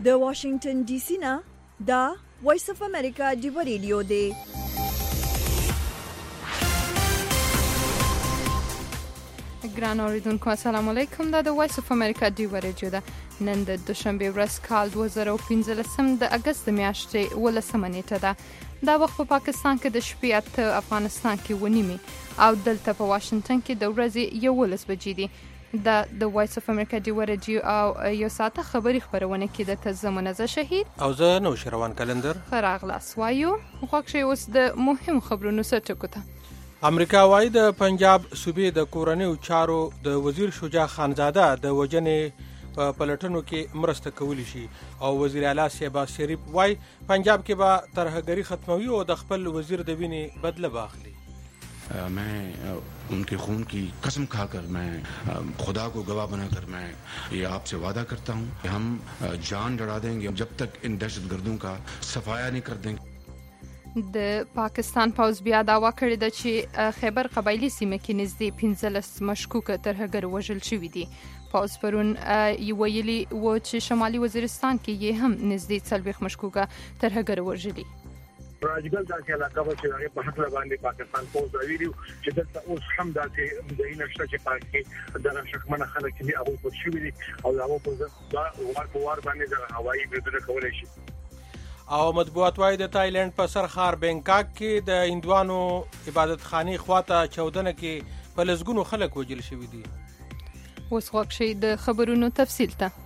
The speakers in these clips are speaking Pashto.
د واشنگټن ډي سي نه دا وایس اف امریکا دی ریډیو دی. ګران اوریدونکو السلام علیکم. دا د وایس اف امریکا دی ریډیو ده. نن د دوشنبه ورځ کال 2015 د اگست میاشتې 18 نیټه ده. دا وخت په پاکستان کې د شپې 8 افغانستان کې ونیمي او دلته په واشنگټن کې د ورځې 11 بجې دي. دا د وایس اف امریکا دی ریډیو او یو ساعته خبري خبرونه کې د تزمنه شهید او زه نو شروان کلندر خراغلاس وایو خوښ شي. اوس د مهم خبرونو سرټکو ته. امریکا وايي د پنجاب صوبې د کورنیو چارو د وزیر شجاع خانزاده د وجنې په پلټنو کې مرسته کولی شي او وزیر اعلی شهباز شریف وايي پنجاب کې به ترهګری ختموي او د خپل وزیر د وینې بدله باخلي. मैं उनके खून की कसम खाकर मैं खुदा को गवाह बनाकर मैं ये आपसे वादा करता हूँ कि हम जान लड़ा देंगे जब तक इन दहशतगर्दों का सफाया नहीं कर देंगे. د پاکستان پوز بیا دعوا کړې ده چې خیبر قبایلی سیمه کې نږدې 15 مشکوکه ترهګر وژل شوي دي. پوز پرون ویلي و چې شمالي وزیرستان کې یې هم نږدې 40 مشکوکه ترهګر وژلي. راجګل داسې علاقه به چې هغه په حق باندې پاکستان پوز راویلو چې دلته اوس هم داسې مدینه شته چې پاکستان دغه شکمنه خلک چې هغه په شوي دي او هغه په وار باندې د هوایي بریدونه کولای شي. او مطبوعات وايي د تایلند په سرخار بینکاک کې د هندوانو عبادت خانه خواته 14 کې په لزګونو خلک وژل شوي دي. اوس خوښ شي د خبرونو تفصیل ته.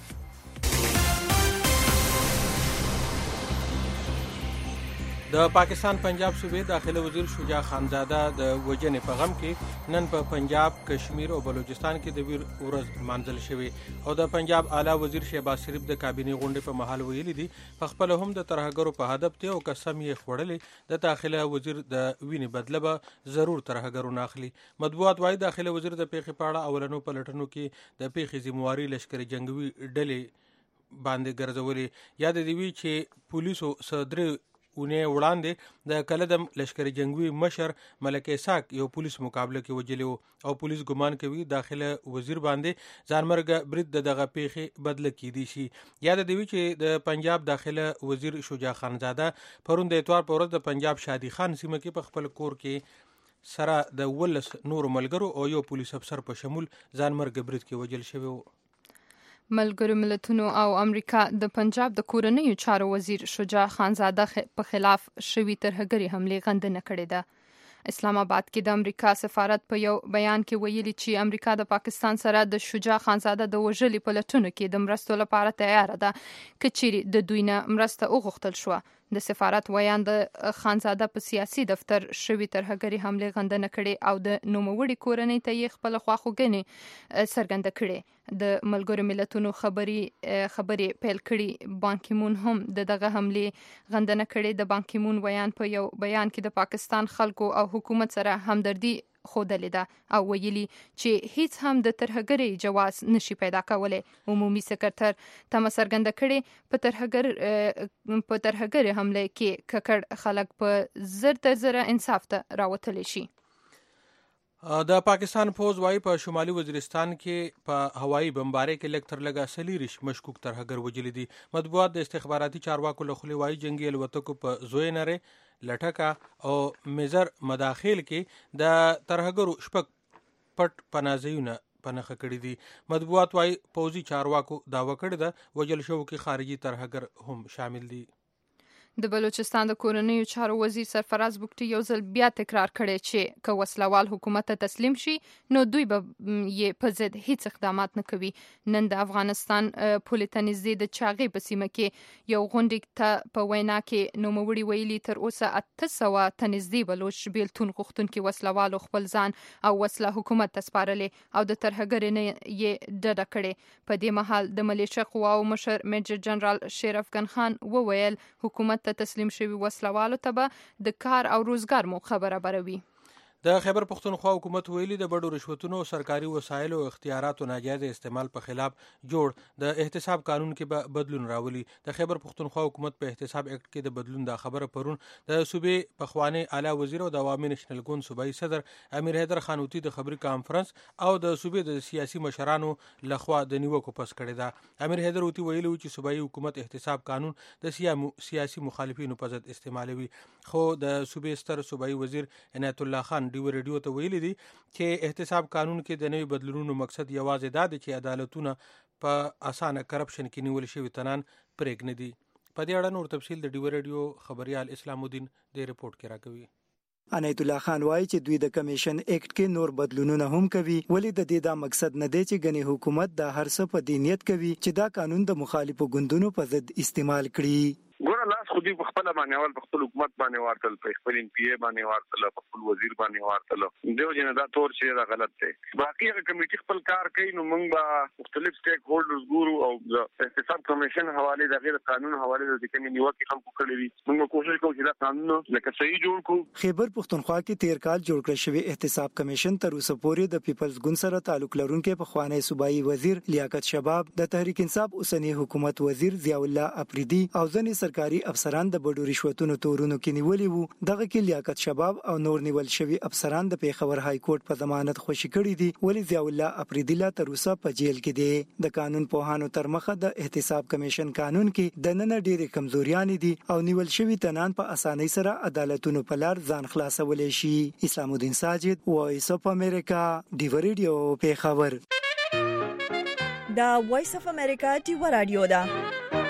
د پاکستان پنجاب صوبې داخله وزیر شجاع خانزاده د وجنې په غم کې نن په پنجاب، کشمیر او بلوچستان کې د ویر ورځ مانځل شوی او د پنجاب اعلی وزیر شهباز شریف د کابینې غونډې په محل ویلي دي په خپل هم د ترهګرو په هدف ته او قسم یې خوړلې د داخله وزیر د وینې بدله به ضرور ترهګرو ناخلي. مطبوعات وايي داخله وزیر د پیښې په اړه اولنو پلټنو کې د پیښې ذمہواری لشکري جنگوي ډلې باندې ګرځولې. یاد دی وی چې پولیسو صدر اونې وړاندې د کلدم لشکري جنگوي مشر ملک اسحاق یو پولیس مقابله کې وجلو او پولیس ګمان کوي داخله وزیر باندې ځانمرګ برید دغه پیښې بدله کیدی شي. یاد دی چې د پنجاب داخله وزیر شجاع خانزاده پرون د اتوار په ورځ د پنجاب شادي خان سیمه کې په خپل کور کې سره د 19 نور ملګرو او یو پولیس افسر په شمول ځانمرګ برید کې وجل شوی. ملګرو ملتونو او امریکا د پنجاب د کورنیو چارو وزیر شجاع خانزاده په خلاف شوی ترهګری حمله غندنه کړې ده. اسلام آباد کې د امریکا سفارت په یو بیان کې ویلي چې امریکا د پاکستان سره د شجاع خانزاده د وژلې پلټنو کې د مرستو لپاره تیار ده که چیرې د دوی نه مرسته وغوښتل شوه. د سفارت ویان د خانزاده په سیاسي دفتر شوی ترهګری حمله غندنه کړي او د نوموړي کورنۍ ته یې خپل خواخوږنې څرګنده کړي. د ملګرو ملتونو خبرې پیل کړي. بانکیمون هم دغه حمله غندنه کړي. د بانکیمون ویان په یو بیان کې د پاکستان خلکو او حکومت سره همدردي خودلې ده او ویلي چې هیڅ هم د ترهګری جواز نشي پیدا کولای. عمومي سکرټر تم څرګنده کړي په ترهګری حمله کې ککړ خلک په زر انصاف ته راوتلی شي. د پاکستان فوج وايي په شمالي وزیرستان کې په هوایي بمبارۍ کې لږ تر لږه 40 مشکوک ترهګر وژلي دي. مطبوعات د استخباراتي چارواکو له خوا وايي جنگي الوتکو په زوی نره لټکا او میزر مداخل کې د ترهګرو شپږ پټ پناځیونه پنهخه کړي دي. مطبوعات وايي پوځي چارواکو داوا کړی ده وژل شوو کې خارجي ترهګر هم شامل دي. د بلوچستان د کورنیو چارو وزیر سرفراز بوکټي یو ځل بیا تکرار کړی چې که وسلوال حکومت ته تسلیم شي نو دوی به یې په ضد هیڅ اقدامات نه کوي. نن د افغانستان پولې ته نږدې د چاغې په سیمه کې یو غونډې ته په وینا کې نوموړي ویلي تر اوسه 800 ته نږدې بلوچ بیلتون غوښتونکي وسلوالو خپل ځان او وسله حکومت ته سپارلې او د ترهګرۍ نه یې ډډه کړې. په دې مهال د ملیشه قواو مشر میجر جنرال شیر افغان خان وویل حکومت ته تسلیم شوی وسلوالو ته به د کار او روزګار موقع برابروي. د خیبر پختونخوا حکومت ویلي د بډو رشوتونو او سرکاري وسایلو او اختیاراتو ناجایز استعمال په خلاف جوړ د احتساب قانون کې به بدلون راولي. د خیبر پختونخوا حکومت په احتساب اکټ کې د بدلون د خبره پرون د صوبې پخوانی اعلی وزیر او د عوامي نېشنل ګوند صوبایي صدر امیر حیدر خانوتی د خبري کانفرنس او د صوبې د سیاسي مشرانو لخوا د نیوکو پس کړی ده. امیر حیدر وتی ویلي چې صوبایي حکومت احتساب قانون د سیاسي مخالفینو په ضد استعمالوي، خو د صوبې ستر صوبایي وزیر عنایت الله خان ډیو ریډیو ته ویلي دي چې احتساب قانون کې د نوي بدلونونو مقصد یوازې دا دی چې عدالتونه په اسانه کرپشن کې نیول شوي تنان پرېږدي. په دې اړه نور تفصیل د ډیو ریډیو خبريال اسلام الدین د ریپورت کې راکوي. عنایت الله خان وایي چې دوی د کمیشن اکټ کې نور بدلونونه هم کوي، ولې د دې دا مقصد نه دی چې غني حکومت د هر څه په دینیت کوي چې دا قانون د مخالفو ګوندونو په ضد استعمال کړي. ګوره لاس خو دې په خپل باندې اول په خپل حکومت باندې ورتل، په خپل ام پی ای باندې ورتل، په خپل وزیر باندې ورتل، دیو جن دا تور چې دا غلط دی. باقي هغه کمیټه خپل کار کوي، نو موږ به مختلف سټیک هولډرز ګورو او د احتساب کمیشن حواله د غیر قانون حواله د کومې نیوکه خلکو کړې وي، موږ کوشش کوو چې دا قانون لکه صحیح جوړ کړو. خیبر پختونخوا کې 13 کال جوړ کړی شوی احتساب کمیشن تر اوسه پورې د پیپلز ګوند سره تعلق لرونکي پخوانی صوبایي وزیر لیاقت شباب، د تحریک انصاف اوسنی حکومت وزیر ضیاء الله افریدي او ځینې سرکاري افسران د بډو رشوتونو تورونو کې نیولي وو. دغه کې لیاقت شباب او نور نیول شوی افسران د پیښور های کورټ په ضمانت خوشي کړي دي، ولې ضیاء الله افریدي لا تر اوسه په جیل کې دی. د قانون پوهانو تر مخه د احتساب کمیشن قانون کې د نن ډېرې کمزوریاں دي او نیول شوی تنان په اسانۍ سره عدالتونو په لار ځان خلاصولای شي. اسلام الدین ساجد، وایس اف امریکا، ډیو ریډیو پیښور. دا وایس اف امریکا ډیو رادیو ده.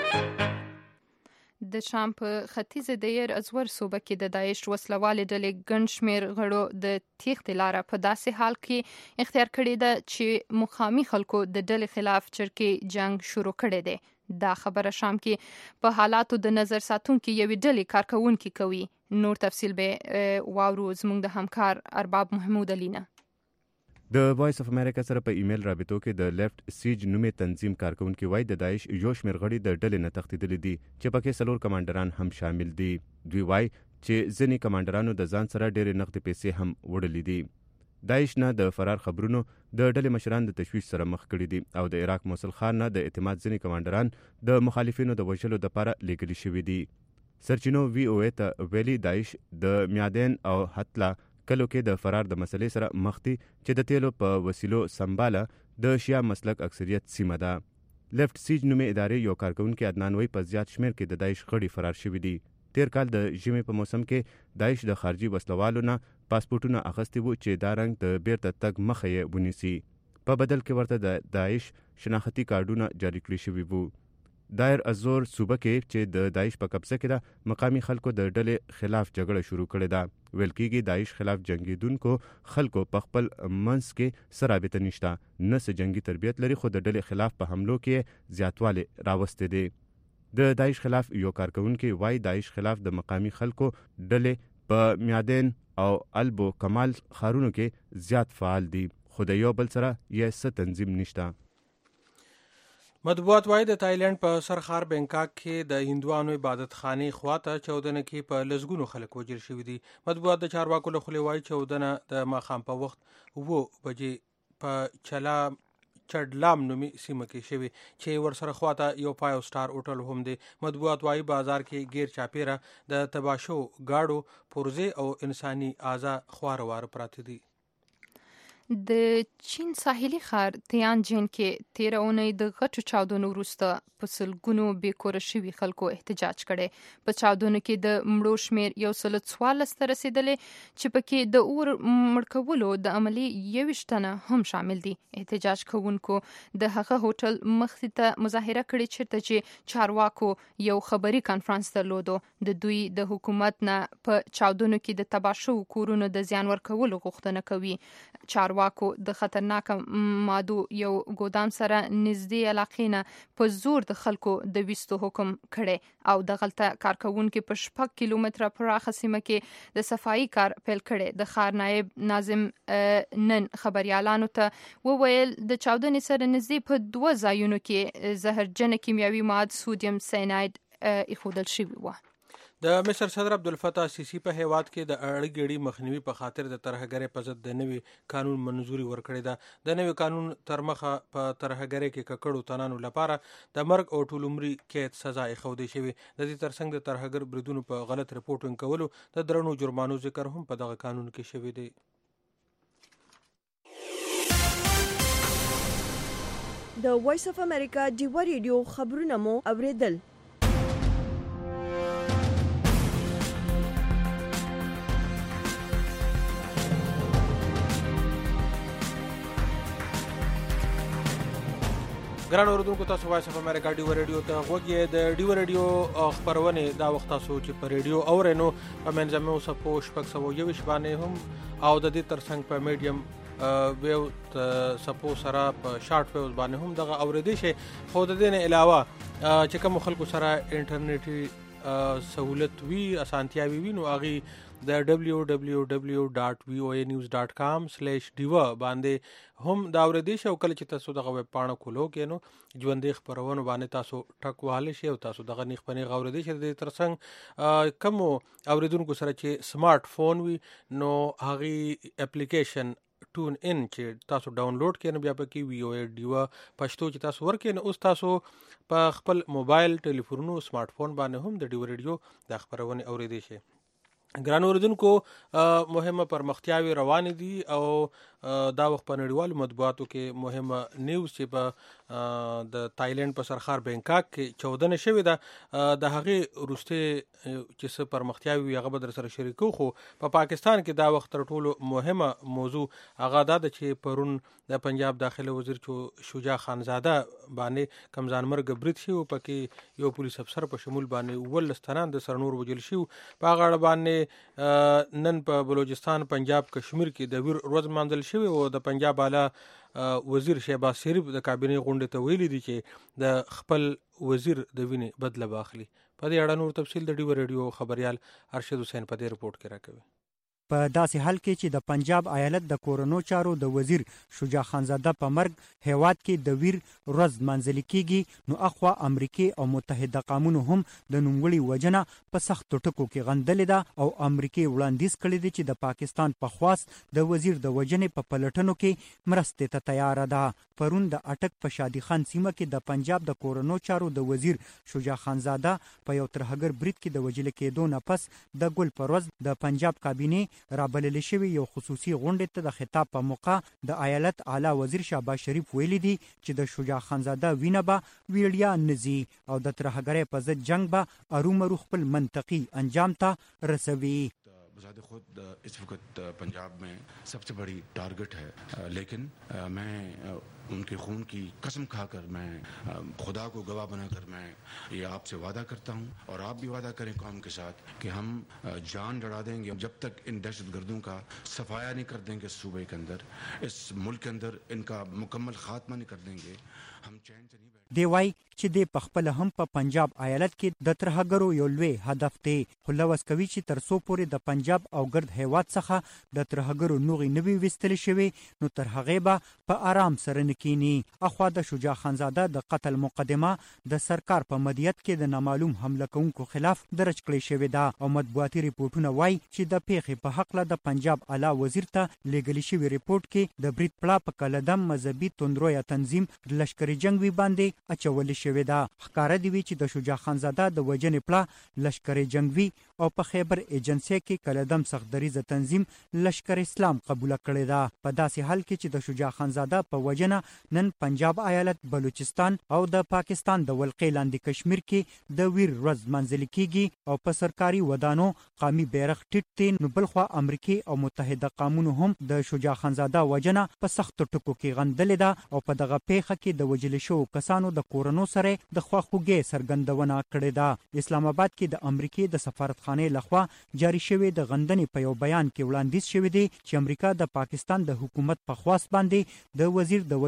د شام په ختیځ د یر ازور صوبه کې د داعش وسلوالې ډلې ګڼ شمېر غړو د تیښتې لاره په داسې حال کې اختیار کړې ده چې مقامي خلکو د ډلې خلاف چرکي جنگ شروع کړی دی. دا خبره شام کې په حالاتو د نظر ساتونکو یوې ډلې کارکونکي کوي. نور تفصیل به واورو زموږ د همکار ارباب محمود علی نه. د وایس اف امریکا سره په ایمیل رابطو کې د لیفټ سیج نومې تنظیم کارکونکي وایي د داعش یو شمېر غړي د ډلې نه تښتېدلي دي چې پکې 4 کمانډران هم شامل دي. دوی وایي چې ځینې کمانډرانو د ځان سره ډېرې نقدې پیسې هم وړلې دي. داعش نه د فرار خبرونو د ډلې مشران د تشویش سره مخ کړي دي او د عراق موصل خان نه د اعتماد ځینې کمانډران د مخالفینو د وژلو لپاره لیږلي شوي دي. سرچینو وی او ای ته ویلي داعش د میادین او حتلا کلو کې د فرار د مسلې سره مخ دي چې د تیلو په وسیلو سمباله د شیا مسلک اکثریت سیمه ده. لیفټ سیج نومې ادارې یو کارکونکي عدنان وی په زیات شمېر کې د داعش غړي فرار شوي دي. 13 کال د ژمي په موسم کې داعش د خارجي وسلوالو نه پاسپورټونه اخیستي وو چې دا رنګ د بیرته تګ مخه یې ونیسي. په بدل کې ورته د داعش شناختی کارډونه جاری کړي شوي وو. دایر ازور صوبه کې چې د داعش په قبضه کې ده مقامی خلکو د ډلې خلاف جګړه شروع کړې ده. ویل کېږي داعش خلاف جنگیدونکو خلکو په خپل منځ کې څه رابطه نشته، نه څه جنگي تربیت لري، خو د ډلې خلاف په حملو کې زیاتوالی راوستی دی. د داعش خلاف یو کارکونکي وایي داعش خلاف د مقامی خلکو ډلې په میادین او البو کمال ښارونو کې زیات فعال دي، خو د یو بل سره یې څه تنظیم نشته. مطبوعات وايي د تایلند په سرخار بینکاک کې د هندوانو عبادت خانې خواته چودنه کې په لزګونو خلک وژل شوي دي. مطبوعات د چارواکو له خولې وايي چودنه د ماښام په وخت 9 بجې په چډلام نومي سیمه کې شوي چې ورسره خواته یو 5 سټار هوټل هم دی. مطبوعات وايي بازار کې غیر چاپیره د تباشو گاډو پرزه او انساني اعضا خوار وار پراته دي. د چین ساحلي ښار تیانجن کې 13 اونۍ د غټو چاودنو وروسته په سلګونو بېکوره شوي خلکو احتجاج کړی. په چاودنو کې د مړو شمېر 114 ته رسېدلی چې پکې د اور مړ کولو د عملي 21 تنه هم شامل دي. احتجاج کوونکو د هغه هوټل مخې ته مظاهره کړې چیرته چې چارواکو یو خبري کانفرنس درلودو. د دوی د حکومت نه په چاودنو کې د تباه شوو کورونو د زیان ورکولو غوښتنه کوي. چارواکو د خطرناک مادو یو ګودام سره نږدې علاقې نه په زور د خلکو د ویستو حکم کړي او د غلطه کارکونکو په 6 کیلومتره پراخه سیمه کې د صفایي کار پیل کړي. د ښار نائب ناظم نن خبريالانو ته وویل د چاودنې سره نږدې په 2 ځایونو کې زهرجن کیمیاوي مواد سودیم سایناید ایښودل شوی و. د مصر صدر عبدالفتاح سیسی په هیواد کې د اړګړي مخنیوي په خاطر د ترهګرۍ په ضد د نوي قانون منظوري ورکړې ده. د نوي قانون تر مخه په ترهګرۍ کې ککړو تنانو لپاره د مرګ او ټول عمري قید سزا ایښودل شوې. د دې ترڅنګ د ترهګر بریدونو په غلط رپورټینګ کولو د درنو جرمانو ذکر هم په دغه قانون کې شوی دی. د وایس اف امریکا ډیوا ریډیو خبرونه مو اوریدل. ګران اوریدونکو تاسو وایس اف امریکا ډیوا ریډیو ته غوږ یې. د ډیوا ریډیو خبرونه دا وخت تاسو چې په ریډیو اورئ نو په منځمو سپو شپږ سوه یویشت باندې هم او د دې ترڅنګ په میډیم ویو سپو سره په شارټ ویوز باندې هم دغه اوریدي شي. خو د دې نه علاوه چې کوم خلکو سره انټرنیټي سہولت وی اسانتیاوي وي نو هغه د www.voanews.com/diva باندې هم دا اوریدي شي. او کله چې تاسو دغه ویب پاڼه کولو کې نو ژوندې خبرونه باندې تاسو ټک وهلی شي او تاسو دغه نیخ پنې اوریدي شي. د ترڅنګ کوم اوریدونکو سره چې سمارټ فون وي نو هغه اپلیکیشن ټون ان چې تاسو ډاونلوډ کړئ نو بیا پکې وی او ډیوا پښتو چې تاسو ورکړئ نو اوس تاسو په خپل موبایل ټلیفونونو سمارټ فون باندې هم د ډیوا ریډیو د خبرونه اوریدي شي. ګران اوریدونکو مهمه پرمختیاوي روان دي او دا وخت په نړیوالو مطبوعاتو کې مهمه نیوز چې په د تایلند په سرخار بینکاک کې 14 شوې ده د هغه روسته چې څه پرمختیاوي هغه به در سره شریکو. خو په پاکستان کې دا وخت تر ټولو مهمه موضوع هغه دا چې پرون د پنجاب داخله وزیر شجاع خانزاده باندې کمزان مرګ برید شي او پکې یو پولیس افسر په شمول باندې ولستانان د سرنور وجل شي. په غاړه باندې نن په بلوچستان پنجاب کشمیر کې د ویر ورځ منځل شوی او د پنجاب اعلی وزیر شهباز شریف د کابینې غونډې ته ویلي دي چې د خپل وزیر د وینې بدله واخلي. په دې اړه نور تفصیل د ډیوا ریډیو خبريال ارشد حسین په دې رپورت کې راکوي. په داسې حال کې چې د پنجاب ایالت د کورونو چارو د وزیر شجاع خانزاده په مرګ هیواد کې د ویر ورځ منځلي کیږي نو اخوا امریکای او متحده قومونو هم د نوموړي وجنه په سختو ټکو کې غندلې ده او امریکای وړاندیز کړی دی چې د پاکستان په خواست د وزیر د وجنې په پلټنو کې مرستې ته تیار ده. پرون د اټک په شادي خان سیمه کې د پنجاب د کورونو چارو د وزیر شجاع خانزاده په یو ترهګر برید کې د وجل کېدو نه پس د ګل پروز د پنجاب کابینې رابلل شوی یو خصوصي غونډه ته د خطاب په موقع د ایالت اعلی وزیر شهباز شریف ویلي دي چې د شجاع خانزاده وینه به ویړیا نزي او د ترهګرۍ په ضد جنگ به ارومرو خپل منطقي انجام ته رسوي. बज़ात खुद इस वक्त पंजाब में सबसे बड़ी टारगेट है, लेकिन मैं उनके खून की कसम खाकर मैं खुदा को गवाह बनाकर मैं ये आपसे वादा करता हूँ और आप भी वादा करें कौम के साथ कि हम जान लड़ा देंगे जब तक इन दहशतगर्दों का सफाया नहीं कर देंगे सूबे के अंदर, इस मुल्क के अंदर इनका मुकम्मल खात्मा नहीं कर देंगे, हम चैन से नहीं बैठेंगे. دی وای چې د پخپل هم په پنجاب ایالت کې د ترهګرو یو لوی هدف دی. خو لوس کوي چې تر څو پورې د پنجاب او ګرد هیواد څخه د ترهګرو نوغي نوي وستل شوی نو تر هغه به په آرام سره نکینی. اخوا د شجاع خانزاده د قتل مقدمه د سرکار په مدیریت کې د نامعلوم حمله کوونکو خلاف درج کړی شوی دا او مطبوعاتي ریپورتونه وای چې د پیښې په حق له د پنجاب اعلی وزیر ته لګلی شوی ریپورت کې د بریټ پلا په کلدم مذهبي توندرویا تنظیم د لشکري جنگ وی باندې اچول شوی دا. ښکارا دی چې د شجاع خانزاده د وجنې پلا لشکري جنگوي او په خیبر ایجنسی کې کلدم سختدریزه تنظیم لشکر اسلام قبول کړی دا. په داسې حال کې چې د شجاع خانزاده په وجنه نن پنجاب ایالت بلوچستان او د پاکستان د ولقې لاندې کشمیر کې د ویر ورځ منځلي کیږي او په سرکاري ودانو قومي بیرغ ټیټ دی. نو بلخوا امریکای او متحده قومونو هم د شجاع خانزاده وجنه په سختو ټکو کې غندلې ده او په دغه پیښه کې د وجل شو کسانو د کورونو سره د خواخوږي سرګندونه کړې ده. اسلام آباد کې د امریکای د سفارتخانه لخوا جاری شوی د غندنې په یو بیان کې وړاندیز شوی دی چې امریکا د پاکستان د حکومت په خواست باندې د وزیر د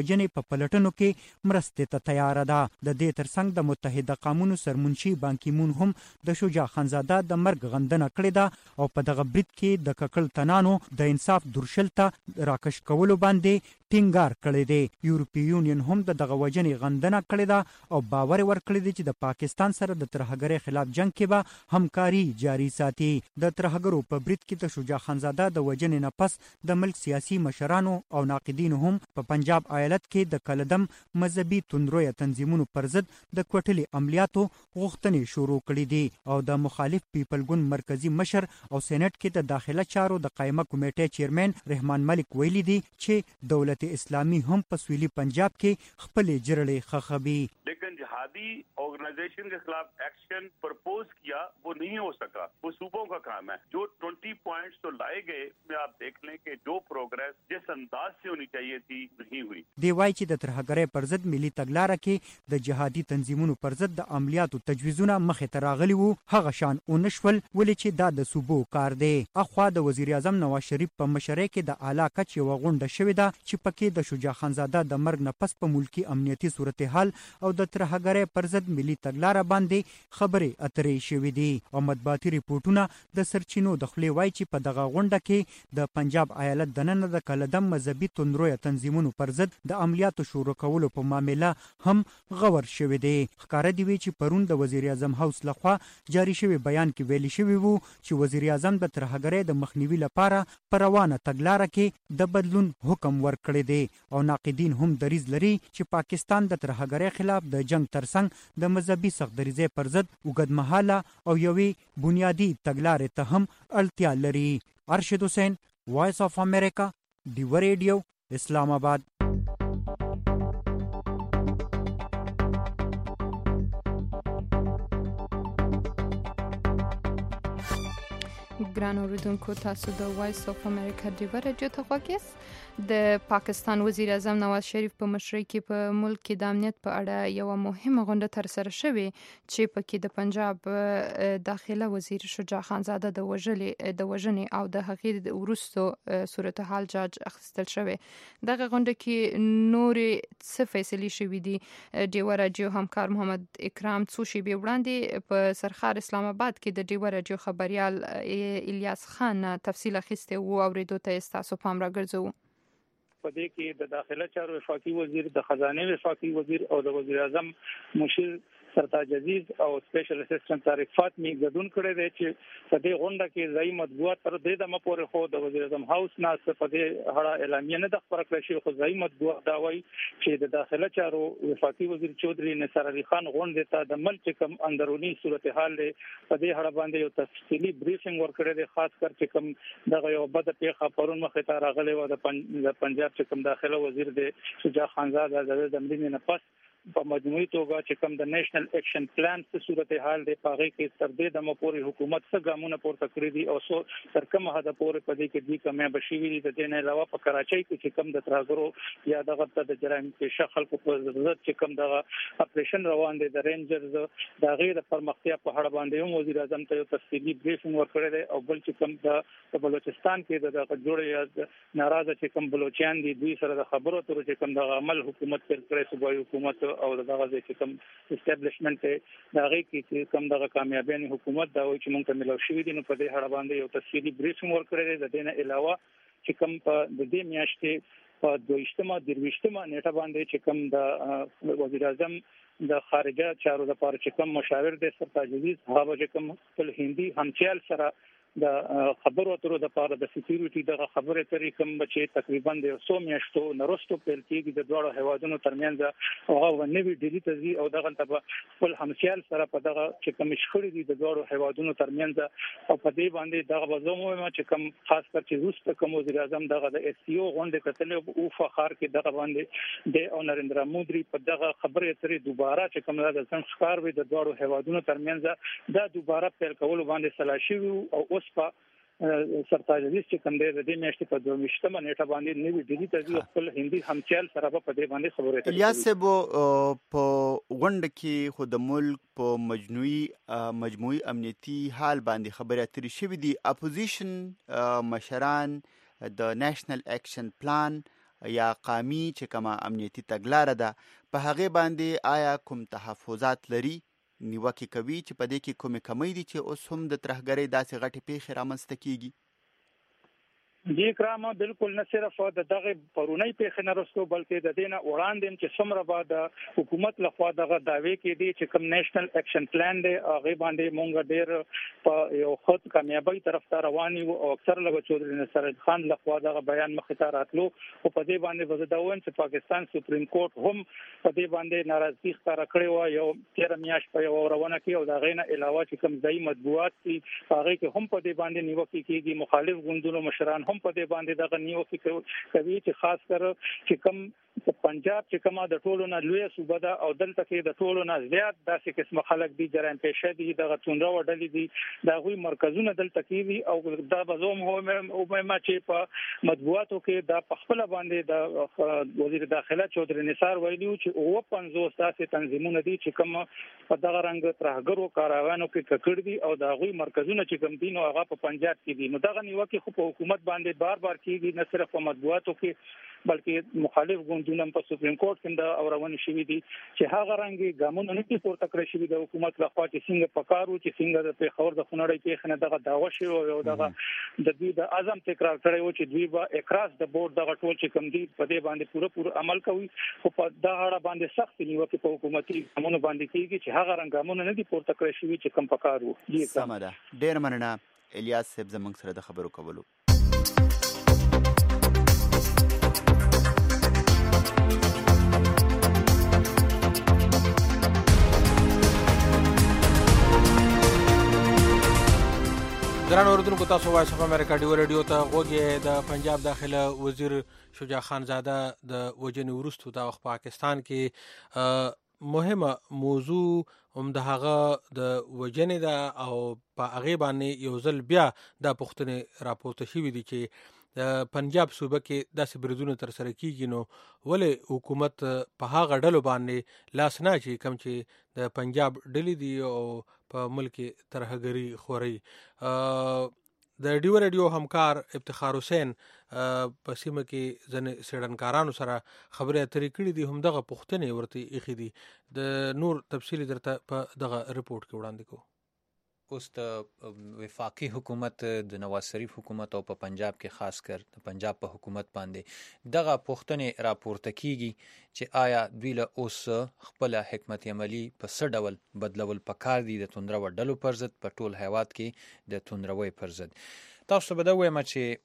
وجنې په پلټنو کې مرستې ته تیار ده. د دې ترڅنګ د متحده قومونو سرمنشي بان کی مون هم د شجاع خانزاده د مرګ غندنه کړې ده او په دغه برید کې د ککړ تنانو د انصاف درشل ته راکش کولو باندې ټینګار کړی دی. یورپی یونین هم دغه وجنې غندنه کړې ده او باور ورکړی دی چې د پاکستان سره د ترهګرۍ خلاف جنگ کې به همکاري جاري ساتي. د ترهګرو په برید کې د شجاع خانزاده د وجنې نه پس د ملک سیاسي مشرانو او ناقدینو هم په پنجاب ایالت کې د کلدم مذهبي توندرویه تنظیمونو پر ضد د کوټلې عملیاتو غوښتنې شروع کړې دي او د مخالف پیپل ګوند مرکزی مشر او سېنات کې د داخله چارو د قائمه کمیټې چیرمن رحمان ملک ویلي دي چې دولت اسلامی هم په سویلي پنجاب کې خپل جرړې خخبي. लेकिन जिहादी ऑर्गेनाइजेशन के खिलाफ एक्शन प्रपोज किया वो नहीं हो सका. वो सूबों का काम है. जो 20 पॉइंट्स तो लाए गए में आप देख लें कि जो प्रोग्रेस जिस अंदाज से होनी चाहिए थी नहीं हुई. دی وایي چې د ترهګرۍ پر ضد ملي تګلاره کې د جهادي تنظیمونو پر ضد د عملیاتو تجویزونه مخې ته راغلي وو هغه شان ونشول ولې چې دا د صوبو کار دی. اخوا د وزیر اعظم نواز شریف په مشرۍ کې د اعلی کچ یو غونډه شوې ده چې پکې د شجاع خانزاده د مرګ نه پس په ملکی امنیتي صورتحال او د ترهګرۍ پر ضد ملي تګلاره باندې خبرې اترې شوې دي او مطبوعاتي ریپورتونه د سرچینو د خولې وایي چې په دغه غونډه کې د پنجاب ایالت دننه د کلدم مذهبي توندرویه تنظیمونو پر ضد د عملیاتو شروع کولو په معامله هم غور شوې دي. ښکاره دی چې پرون د وزیر اعظم هاوس لخوا جاری شوی بیان کې ویلي شوی وو چې وزیر اعظم د ترهګرۍ د مخنیوي لپاره پر روانه تګلاره کې د بدلون حکم ورکړی دی او ناقدین هم دریځ لري چې پاکستان د ترهګرۍ خلاف د جنگ ترڅنګ د مذهبي سختدریزۍ پر ضد اوږدمهاله او یوې بنیادی تګلارې ته هم اړتیا لري. ارشد حسین، وایس آف امریکا، ډیو ریډیو، اسلام آباد. ګران اوریدونکو، تاسو د وایس اف امریکا ډیو رادیو ته غوږ یاست. د پاکستان وزیر اعظم نواز شریف په مشرۍ کې په ملک کې د امنیت په اړه یو مهمه غونډه ترسره شوې چې پکې د پنجاب داخله وزیر شجاع خانزاده د وژنې او د هغې د وروستو صورتحال جاج اخیستل شوې. دغه غونډه کې نورې څه فیصلې شوې دي. ډیو رادیو همکار محمد اکرام څو شېبې وړاندې په سرخار اسلام آباد کې د ډیو رادیو خبريال الیاس خان تفصیل اخیسته وو او ریډو ته تاسو پام راګرځو. په دې کې د داخله چارو وفاقي وزیر، د خزانه وفاقي وزیر او د وزیر اعظم مشیر سرتاج عزیز او سپیشل اسسټنټ طارق فاطمی ګډون کړی دی چې په دې غونډه کې ځای مطبوعات تر دې دمه پورې خو د وزیر اعظم هاوس نه په دې اړه اعلامیه نه د خبره کړې شي، خو ځای مطبوعات دا وایي چې د داخله چارو وفاقي وزیر چودري نثار علي خان غونډه ته د ملک کم اندرونی صورتحال په دې اړه باندې یو تفصیلی بریفینګ ورکړی دی، خاص کر چې کوم دغه یو بده پیښه پرون مخې ته راغلی و د پنجاب چې کوم داخله وزیر دی شجاع خانزاده د مړینې نه پس په مجموعي توګه چې کوم د نېشنل اکشن پلان څه صورتحال دی په هغه کې تر دې دمه پورې حکومت څه ګامونه پورته کړی دي او څو تر کومه حده پورې په دې کې دي کامیاب شوي دي. د دې نه علاوه په کراچۍ کې چې کوم د ترهګرو یا دغه د جرایم پیشه خلکو په ضد چې کوم دغه اپریشن روان دی د رینجرز د هغې د پرمختیا په اړه باندې هم وزیر اعظم ته یو تفصیلي بریفینګ ورکړی دی او بل چې کوم د بلوچستان کې دغه جوړ یا ناراضه چې کوم بلوچیان دي دوی سره د خبرو اترو چې کوم دغه عمل حکومت پیل کړی صوبایي حکومت او دغه چې کوم اسټابلیشمنت دا غي کې کوم دغه کامیابی حکومت دا وایي چې موږ ته ملو شوې دي نو په دې اړه باندې یو تفصیلي بریفینګ ورکړی دی. د دې نه علاوه چې کوم په د دې میاشتې په 22 نیټه باندې چې کوم د وزیر اعظم د خارجه چارو لپاره چې کوم مشاور دی سرتاج عزیز هغه چې کوم خپل هندي همچال سره د خبرو اترو د لپاره د سکیورټي دغه خبرې ترې کوم چې تقریبا د 100 میاشتو نرستو پیل کېږي د دوه هیوادونو ترمنځ او نوې ډیلی تزي او دغه خپل همسیال سره په دغه چې کوم شخړې دي د دوه هیوادونو ترمنځ او په دې باندې دغه وزمو چې کوم خاص کر چې روس ته کوم وزیر اعظم دغه د اس سی او غونډه کتلې او فخر کې دغه باندې د نریندرا مودي په دغه خبرې ترې دوباره چې کوم د څنګه وي د دوه هیوادونو ترمنځ دا دوباره پیل کول باندې سلاشي او سرتاج عزیز چې کوم دی د دې میاشتې په 22 نیټه باندې نوې ډیلی ته خپل هندي همچال سره په دې باندې خبرې کوي. الیاس صاحب په غونډه کې خو د ملک په مجموعي امنیتي حال باندې خبرې اترې شوې دي. اپوزیشن مشران د نېشنل اکشن پلان یا قامي چې کومه امنیتي تګلاره ده په هغه باندې آیا کوم تحفظات لري، نیوکه کوي چې په دې کې کومې کمی دي چې اوس هم د ترهګرۍ داسې غټې پیښې رامنځته کیږي؟ جی کرامه بالکل نه صرف د دغه پرونی پیښې نه رسو بلکې د دینه وړاندې چې څومره بعد حکومت لخوا دغه داوی کې دي چې کوم نېشنل اکشن پلان دی هغه باندې مونږ ډېر په یو خط کامیابی طرف ته روان یو او اکثر لږ چودري نصر خان لخوا دغه بیان مخې ته راتلو او په دې باندې وزداون چې پاکستان سپریم کورټ هم په دې باندې ناراضي ښکاره کړې و یو 13 میاشت په یو روانه کې او دا غینه علاوه چې کوم ځای مطبوعات دي هغه کې هم په دې باندې نیوکه کیږي، مخالف ګوندونو مشران هم په دې باندې دغه نیوکه کوي چې خاص کر چې کوم پنجاب چې کومه د ټولو نه لوی صوبه ده او دلته کې د ټولو نه زیات داسې قسم خلک دي جرایم پیشه دي دغه څومره وډلې دي دا غوي مرکزونه دلته کې دي او دا بزوم هو ما چې په مطبوعاتو کې دا په خپل باندې د وزیر داخله چودري نثار ویلي چې او 50 داسې تنظیمونه دي چې کوم په دغه رنګ ترهګرو کاروانو کې ککړ دي او دا غوي مرکزونه چې کوم دي نو هغه په پنجاب کې دي. نو دغه نیوکه خو په حکومت باندې بار کیږي، نه صرف په مطبوعاتو کې بلکې مخالف ګوندونه په سپریم کورټ کې دا اورونه شوي دي چې هغه رنګي ګامونه نه پورته کړی شوي د حکومت لخوا چې څنګه پکارو چې څنګه د پیښور د خونړۍ پیښې نه دغه داوا شوی او دغه د دوی د اعظم تکرار کړی و چې دوی به اکراس د بورډ دغه ټول چې کوم دي په دې باندې پوره عمل کوي خو په دغه اړه باندې سخت نیوکه په حکومتي قانون باندې کیږي چې هغه رنګامونه نه دي پورته کړی شوي چې کوم پکارو. سمه ده، ډېر مننه الیاس صاحب زموږ سره د خبرو کولو. ګران اوریدونکو، تاسو وایس اف امریکا ډیو رادیو ته غوږی. د پنجاب داخله وزیر شجاع خانزاده د وجنې وروسته د پاکستان کې مهمه موضوع هم د هغه د وجنې ده او په هغه باندې یو ځل بیا د پښتنې راپورته شوي دي چې د پنجاب صوبه کې داسې بریدونه تر سره کیږي، نو ولې حکومت په هغه ډلو باندې لاس نه اچي کوم چې د پنجاب ډلې دي او په ملک ترهګري خوري. د ډیو رادیو همکار افتخار حسین په سیمه کې ځنې سیډنکارانو سره خبرې اترې کړې دي، هم دغه پوښتنې ورته ایښې دي. د نور تفصیل درته په دغه رپورټ کې وړاندې کوو. اوس د وفاقي حکومت د نواز شریف حکومت او په پنجاب کې خاص کر د پنجاب په حکومت باندې دغه پوښتنې راپورته کیږي چې آیا دوی له اوس خپل حکمت عملی په څه ډول بدلول پکار دي د توندرو ډلو پر ضد په ټول هیواد کې د توندروي پر ضد. تاسو به دا وایم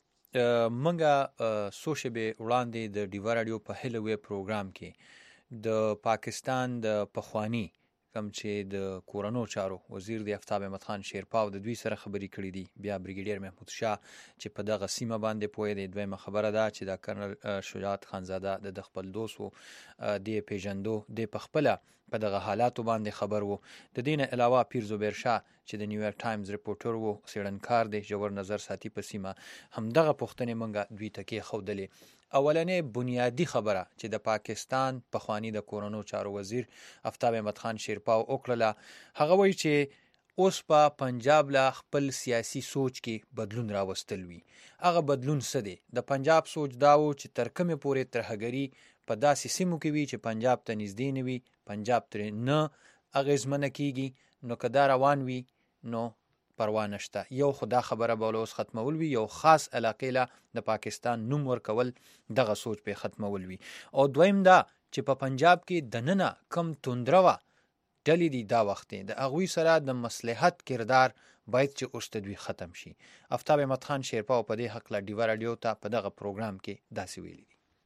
چې منګه سوشبه وړاندې د ډیو رادیو په هلوې پروګرام کې د پاکستان د پخوانی کوم چې د کورونو چارو وزیر دی آفتاب احمد خان شیرپاو د دوی سره خبرې کړې دي. بیا بریګیډیر محمود شاه چې په دغه سیمه باندې پوهې دی. دویمه خبره ده چې دا کرنل شجاع خانزاده د خپل دوست وو د پیژندو د پخپله په دغه حالاتو باندې خبر وو. د دین علاوه پیر زبیر شاه چې د نیویارک ټایمز ریپورټر وو سیډنکار دی جوړ نظر ساتي په سیمه هم دغه پوښتنې منګه دوی تکي خودلې. اولنې بنیادی خبره چې د پاکستان پخوانی د کورونو چارو وزیر آفتاب احمد خان شیرپاو وکړه هغه وایي چې اوس په پنجاب لا خپل سیاسي سوچ کې بدلون راوستل وي. هغه بدلون څه دی؟ د پنجاب سوچ داو چې تر کومه پورې ترهګری په داسې سیمو کې وي چې پنجاب ته نږدې نه وي، پنجاب ترې نه اغیزمنه کیږي، نو که دا روان وي نو پروا نشته. یو خدا خبره به اوس ختمول وي، یو خاص علاقې له د پاکستان نوم ورکول دغه سوچ په ختمول وي. او دویم دا چې په پنجاب کې د ننه کم توندروا ډلې دي دا وخت د هغوی سره د مصلحت کردار باید چې اوس دوی ختم شي. آفتاب احمد خان شیرپاو په دې حق له ډیو رادیو ته په دغه پروګرام کې داسې ویلي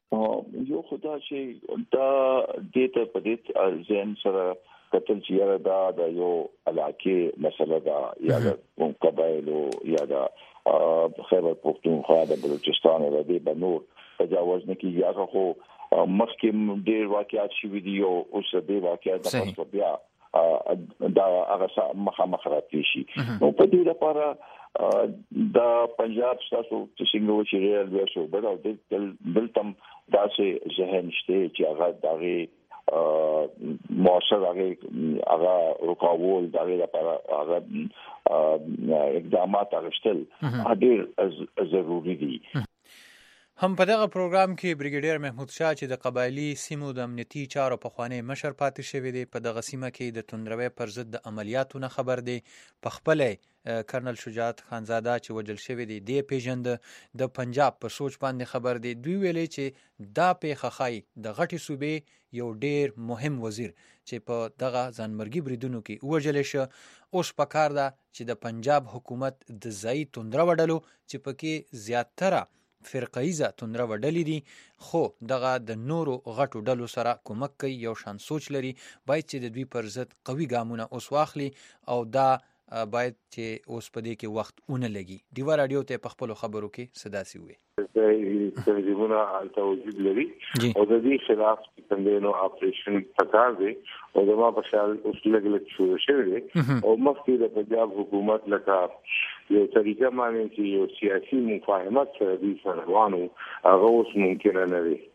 دي. یو خدا چې دا دته په دې ځین سره کتل چې یاره دا د یو علاقې مسله ده یا د قبایلو یا د خیبر پختونخوا د بلوچستان او د بنور تجاوز نه کیږي. هغه خو مخکې ډېر واقعات شوي دي او اوس دې واقعات د پښتو بیا دا هغه مخامخ راځي شي. نو په دې لپاره د پنجاب تاسو چې څنګه وشي ریل وشو بل دلتم داسې ذهن شته چې هغه دغه موثر هغه رکاول دغه لپاره هغه اقدامات اغشتل ډېر ضروری دي. هم په دغه پروګرام کې بریګیډیر محمود شاه چې د قبایلی سیمو د امنیتي چارو پخوانی مشر پاتې شوی دی په دغه سیمه کې د توندروي پر ضد د عملیاتو نه خبر دی. په خپل کرنل شجاعت خانزاده چې وجل شوی دی د پیژند د پنجاب په سوچ باندې خبر دی. دوی ویلي چې دا پیښه خای د غټي صوبې یو ډیر مهم وزیر چې په دغه ځانمرګي بریدونو کې وجل شو. اوس پکار ده چې د پنجاب حکومت د ځای توندره وډلو چې پکې زیاتره فرقایزه توندره وډلې دي خو دغه د نورو غټو ډلو سره کومک کوي یو شان سوچ لري باید چې د دوی پر ضد قوي ګامونه اوس واخلي او دا باید چې اوس په دې کې وخت ونه لګي. ډیوا رادیو ته په خپل خبرو کې صداسي وي تنظیمونه توجید لري او د دې خلاف څنګه اپریشن پکار دی او د ما په شال اوس لګل شو شوی او مخکې د پنجاب حکومت لکه یو طریقه باندې چې یو سیاسي مفاهمت سره دې سره روانو هغه اوس ممکن نه دی.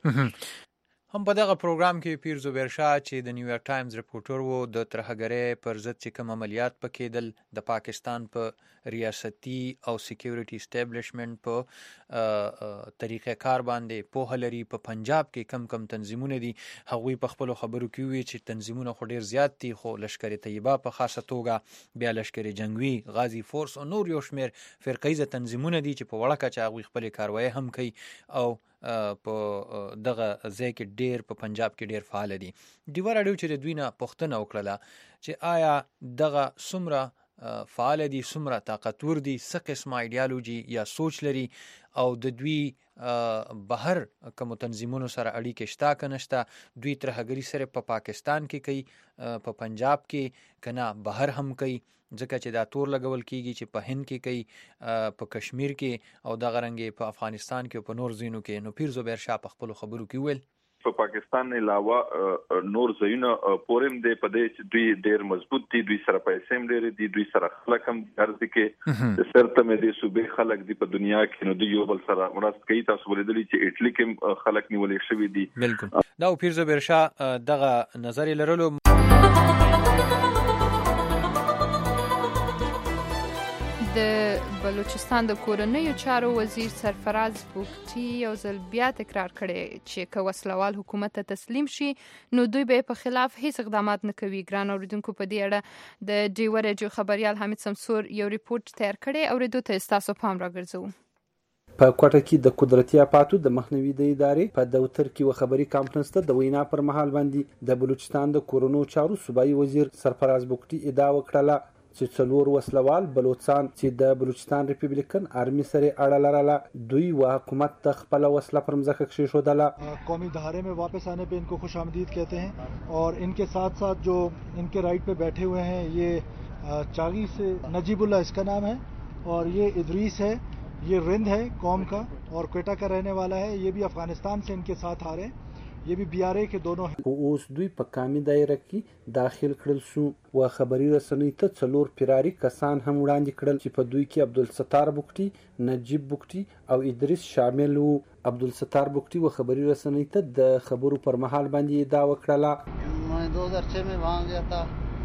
هم په دغه پروګرام کې پیر زبیر شاه چې د نیویارک ټایمز رپورټر وو د ترهګرۍ پر ضد چې کوم عملیات پکېدل د پاکستان په ریاستي او سکیورټي اسټابلیشمنت په طریقې کار باندې په لري. په پنجاب کې کم تنظیمونه دي هغوی په خپل خبرو کې وی چې تنظیمونه خو ډیر زیات دي خو لشکر طیبه په خاصه توګه بیا لشکر جنگوي غازی فورس او نور یو شمیر فرقایزه تنظیمونه دي چې په وړه کچا هغوی خپل کاروایی هم کوي او په دغه ځای کې ډیر په پنجاب کې ډیر فعال دي. ډیوا رادیو چې د دوی نه پوښتنه وکړه چې آیا دغه څومره فعال دي څومره طاقتور دي څه قسمه ایډیالوژي یا سوچ لري او د دوی بهر کوم تنظیمونو سره اړیکې شته که نشته دوی ترهګري سره په پاکستان کې کوي په پنجاب کې کنه بهر هم کوي ځکه چې دا تور لګول کیږي چې په هند کې کوي په کشمیر کې او دغه رنګ په افغانستان کې او په نور ځینو کې. نو پیر زبیر شاه په خپل خبرو کې ویل په پاکستان علاوه نور ځایونه پورم دی په دې چې دوی ډیر مضبوط دي دوی سره پیسې هم ډیر دي دوی سره خلک هم ارزي کې سرته مې دي صوبې خلک دي په دنیا کې نو دوی یو بل سره مرسته کوي. تاسو ولیدلی چې اټلی کې خلک نیولې شوی دي. بالکل دا پیر زبیر شاه دغه نظر لرلو. د بلوچستان د کورنیو چارو وزیر سرفراز بوګټي یو ځل بیا تکرار کړی چې که وسلوال حکومت ته تسلیم شي نو دوی به په خلاف هیڅ اقدامات نه کوي. ګران اوریدونکو په دې اړه د ډیوا رادیو خبريال حمید سمسور یو ریپورت تیار کړی اوریدو ته تاسو پام راګرځو. په کوټه کې د قدرتي اپاتو د مخنیوي د ادارې په دفتر کې و خبري کانفرنس ته د وینا پر مهال باندې د بلوچستان د کورنیو چارو صوبایي وزیر سرفراز بوګټي ادعا وکړه چې څلور وسلوال بلوچستان چې د بلوچستان ریپبلیکن آرمی سره اړه لرله دوی و حکومت ته خپل وسله پر مځکه کېښودله. قومی دھارے میں واپس آنے پہ ان کو خوش آمدید کہتے ہیں اور ان کے ساتھ ساتھ جو ان کے رائٹ پہ بیٹھے ہوئے ہیں یہ چاغی سے نجیب اللہ اس کا نام ہے اور یہ ادریس ہے یہ رند ہے قوم کا اور کوئٹہ کا رہنے والا ہے یہ بھی افغانستان سے ان کے ساتھ آ رہے ہیں یہ بھی بی آر اے کے دونوں ہیں. اوس دوی په کامي دایره کې داخل کړل شو و خبري رسنۍ ته څلور فراري کسان هم وړاندې کړل چې په دوی کې عبدالستار بوګټي نجیب بوګټي او ادریس شامل وو. عبدالستار بوګټي و خبري رسنۍ ته د خبرو پر مهال باندې ادعا وکړه میں 2006 میں وہاں گیا تھا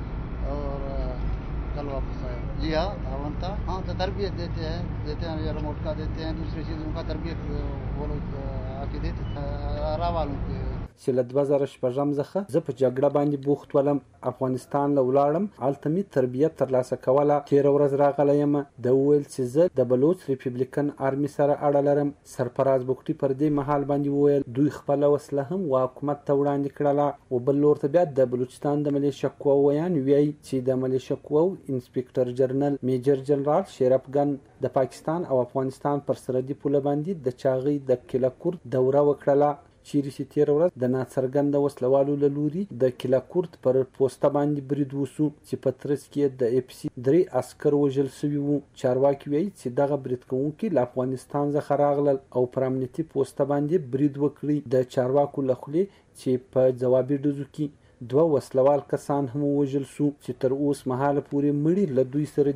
اور کل واپس آیا. جی ہاں تعاون تھا. ہاں تو تربیت دیتے ہیں ریموٹ کا دیتے ہیں دوسری چیزوں کا تربیت وہ لوگ آ کے دیتے ہیں راوالوں کے. چې له 2014 څخه زه په جګړه باندې بوخت ولم افغانستان له ولاړم هلته مې تربیت ترلاسه کوله. تېره ورځ راغلی یم د وویل چې زه د بلوچ ریپبلیکن آرمی سره اړه لرم. سرفراز بوګټي پر دې مهال باندې وویل دوی خپله وسله هم و حکومت ته وړاندې کړله. و بل لور ته بیا د بلوچستان د ملیشه قواو ویان وایي چې د ملیشه قواو انسپکټر جنرال میجر جنرال شرف ګن د پاکستان او افغانستان پر سرحدي پوله باندې د چاغۍ د کلکورد دوره وکړله چیرې چې تېره ورځ د ناڅرګنده وسلوالو له لوري د کلکورد پر پوسته باندې برید وسو چې په ترڅ کې د اف سي 3 عسکر وژل شوي وو. چارواکي وایي چې دغه برید کوونکي له افغانستان څخه راغلل او پر امنیتي پوسته باندې برید وکړي. د چارواکو له خولې چې په ځوابي ډزو کې 2 وسلوال کسان هم وژل شو چې تر اوس مهاله پورې مړي له دوی سره دي.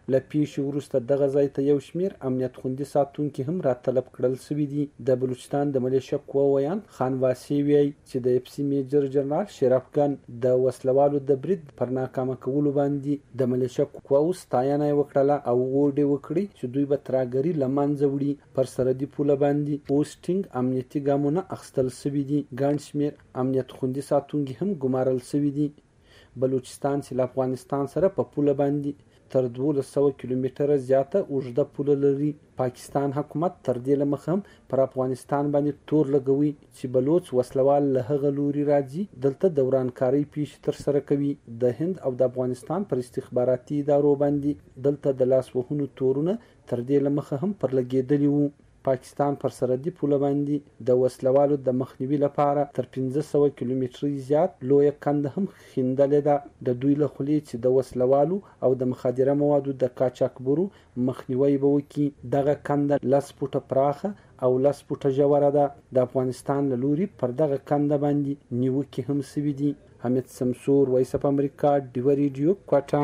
له پیښې وروسته دغه ځای ته یو شمېر امنیت خوندي ساتونکي هم راطلب کړل سوي دي. د بلوچستان د ملیشه قواو ویان خان واسی وایي چې د اف سی میجر جنرال شیر افغان د وسلوالو د برید پر ناکامه کولو باندې د ملیشه قواو ستاینه وکړه او ووډې وکړي چې دوی به ترهګري له منځه وړي. پر سرحدي پوله باندې اوس ټینګ امنیتي ګامونه اخیستل سوي دي. ګڼ شمېر امنیت خوندي ساتونکي هم ګمارل سوي دي. بلوچستان چې له افغانستان سره په پوله باندې تر 1200 کیلومتره زیاته اوږده پوله لري. پاکستان حکومت تر دې له مخه هم پر افغانستان باندې تور لګوي چې بلوچ وسلوال له هغه لوري راځي دلته د ورانکارۍ پیښې ترسره کوي. د هند او د افغانستان پر استخباراتي ادارو باندې دلته د لاس وهنو تورونه تر دې له مخه هم پر لګېدلي وو. پاکستان پر سرحدي پوله باندې د وسلوالو د مخنیوي لپاره تر 500 کیلومتري زیات لویه کنده هم خیندلې ده. د دوی له خولې چې د وسلوالو او د مخدره موادو د قاچاقبرو مخنیوي به وکړي. دغه کنده 10 فوټه پراخه او 10 فوټه ژوره ده. د افغانستان له لوري پر دغه کنده باندې نیوکې هم سوي دي. حمید سمسور، وایس اف امریکا، ډیوه ریډیو، کوټه.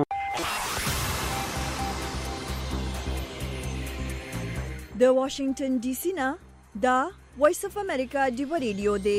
د واشنگټن ډي سي نه دا وایس اف امریکا ډیوه ریډیو دی.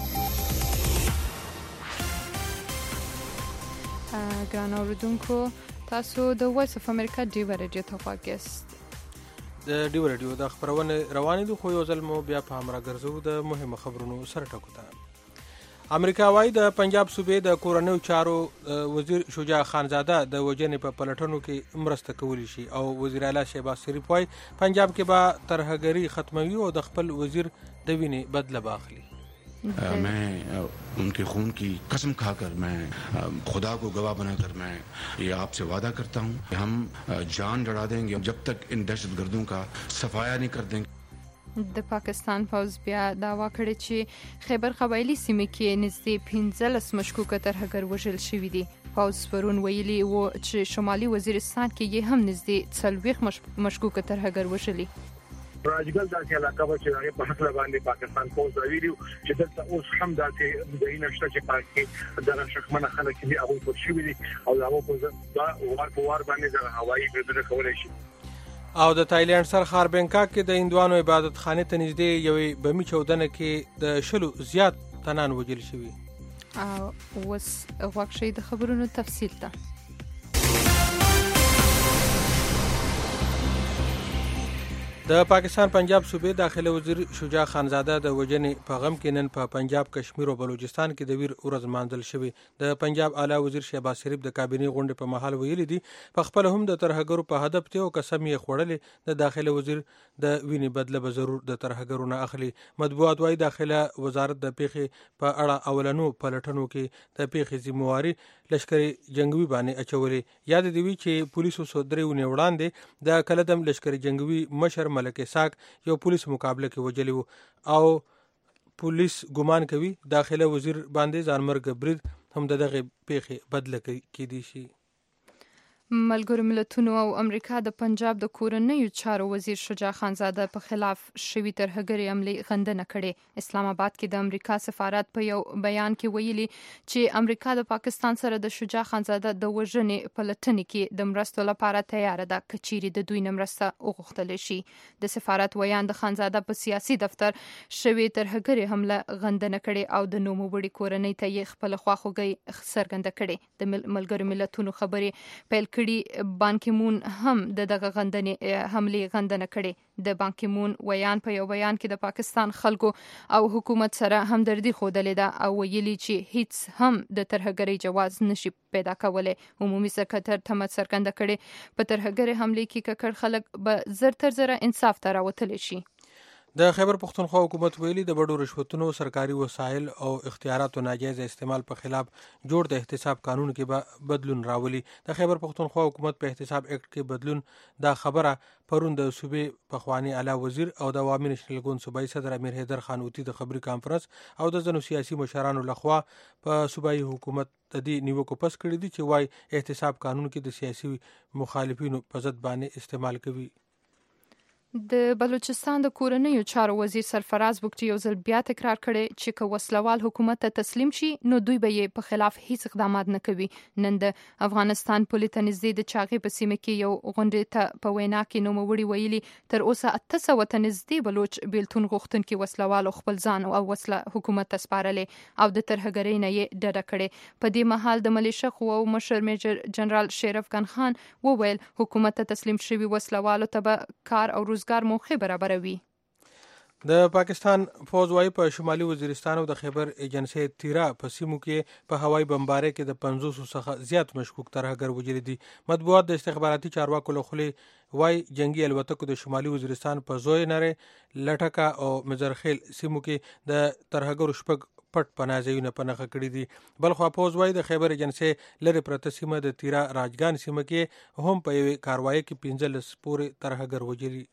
ګران اوریدونکو، تاسو د وایس اف امریکا ډیوه ریډیو ته غوږ یاست. د ډیوه ریډیو د خبرونه روانې دي، خو یو ځل مو بیا په همراه ګرځو د مهمو خبرونو سره ټکو ته. امریکا وايي د پنجاب صوبې د کورنیو چارو وزیر شجاع خانزاده د وژنې په پلټنو کې مرسته کولی شي او وزیر اعلی شهباز شریف وايي پنجاب کې به ترهګري ختموي او د خپل وزیر د وینې بدله باخلي. मैं उनके खून की कसम खाकर मैं खुदा को गवाह बनाकर मैं ये आपसे वादा करता हूँ कि हम जान लड़ा देंगे जब तक इन दहशतगर्दों का सफाया नहीं कर देंगे. د پاکستان پوز بیا داوا کړې چې خیبر قبایلی سیمې کې نږدې 15 مشکوکه ترهګر وژل شوي دي. پوز پرون ویلي و چې شمالي وزیرستان کې یې هم نږدې 40 مشکوکه ترهګر وژلي. راجګل داسې علاقه و چې هغه په حق باندې پاکستان پوز ویلي چې دلته اوس هم داسې د نشته چې پاکي د شکمنه خلک دي هغه په شوي دي او هغه په وار باندې د هوایي بریدونه کولای شي. او د تایلند سر ښار بینکاک کې د هندوانو عبادت خانه ته نږدې یوې بمي چودنه کې د 10 زیات تنان وژل شوي. او وس واقعي د خبرونو تفصیل ته د پاکستان پنجاب صوبې داخله وزیر شجاع خانزاده د وژنې په غم کې نن په پنجاب، کشمیر او بلوچستان کې د ویر ورځ مانځل شوې. د پنجاب اعلی وزیر شهباز شریف د کابینې غونډې په مهال ویلي دي په خپل هم د ترهګرو په هدف ته او قسم یې خوړلې د داخله وزیر د وینې بدله به ضرور د ترهګرو نه اخلي. مطبوعات وايي داخله وزارت د پیښې په اړه اولنو پلټنو کې د پیښې ذمہواری لشکري جنگوي باندې اچولې. یاد دی چې پولیسو سودريونه وړاندې د کلدم لشکري جنگوي مشر ملک اسحاق یو پولیس مقابله کې وجلی وو او پولیس ګمان کوي داخله وزیر باندې ځانمرګ برید هم دغه پیښې بدله کېدی شي. ملګرو ملتونو او امریکا د پنجاب د کورنیو چارو وزیر شجاع خانزاده په خلاف شوی ترهګري عملي غندنه کړې. اسلام آباد کې د امریکا سفارت په یو بیان کې ویلي چې امریکا د پاکستان سره د شجاع خانزاده د وژنې پلټنې کې د مرستو لپاره تیار ده که چیرې د دوی نه مرسته وغوښتل شي. د سفارت ویان د خانزاده په سیاسي دفتر شوی ترهګري حمله غندنه کړې او د نوموړي کورنۍ ته یې خپل خواخوږي څرګنده کړې. د ملګرو ملتونو خبري پیل کړي بان کی مون هم دغه غندنې حمله غندنه کړې. د بان کی مون ویان په یو بیان کې د پاکستان خلکو او حکومت سره همدردي خوده ده او ویلي چې هیڅ هم د ترهګرۍ جواز نشي پیدا کولای. عمومي سکرټر تمت څرګنده کړې په ترهګرۍ حمله کې ککړ خلک به زر تر زر انصاف ته راوتلی شي. د خیبر پختونخوا حکومت ویلي د بډو رشوتونو، سرکاري وسایل او اختیاراتو ناجایز استعمال په خلاف جوړ د احتساب قانون کې به بدلون راولي. د خیبر پختونخوا حکومت په احتساب اکټ کې بدلون دا خبره پرون د صوبې پخوانی اعلی وزیر او د عوامي نېشنل ګوند صوبایي صدر امیر حیدر خان اوتی د خبري کانفرنس او د ځینو سیاسي مشرانو لخوا په صوبایي حکومت د دې نیوکو پس کړی دي چې وايي احتساب قانون کې د سیاسي مخالفینو په ضد باندې استعمال کوي. د بلوچستان د کورنیو چارو وزیر سرفراز بوکټي یو ځل بیا تکرار کړی چې که وسلوال حکومت ته تسلیم شي نو دوی به یې په خلاف هیڅ اقدامات نه کوي. نن د افغانستان پولې ته نږدې د چاغې په سیمه کې یو غونډې ته په وینا کې نوموړي ویلي تر اوسه 800 ته نږدې بلوچ بیلتون غوښتونکي وسلوالو خپل ځان او وسله حکومت ته سپارلې او د ترهګرۍ نه یې ډډه کړې. په دې مهال د ملیشه قواو مشر میجر جنرال شریف ګن خان وویل حکومت ته تسلیم شوي وسلوالو ته به کار او روزګار موقع برابروي. د پاکستان فوج وايي په شمالي وزیرستان او د خیبر ایجنسی تیرا په سیمو کې په هوایي بمبارۍ کې د 500 څخه زیات مشکوک ترهګر وژل دي. مطبوعات د استخباراتي چارواکو له خولې وايي جنگي الوتکو د شمالي وزیرستان په زوی نره لټکا او مزرخیل سیمو کې د ترهګر شپږ پټ پناهځایونه په نښه کړي دي. بلخوا فوج وايي د خیبر ایجنسی لرې پرته سیمه د تیرا راجګان سیمه کې هم په یوې کاروایی کې 15 پورې ترهګر وژلي.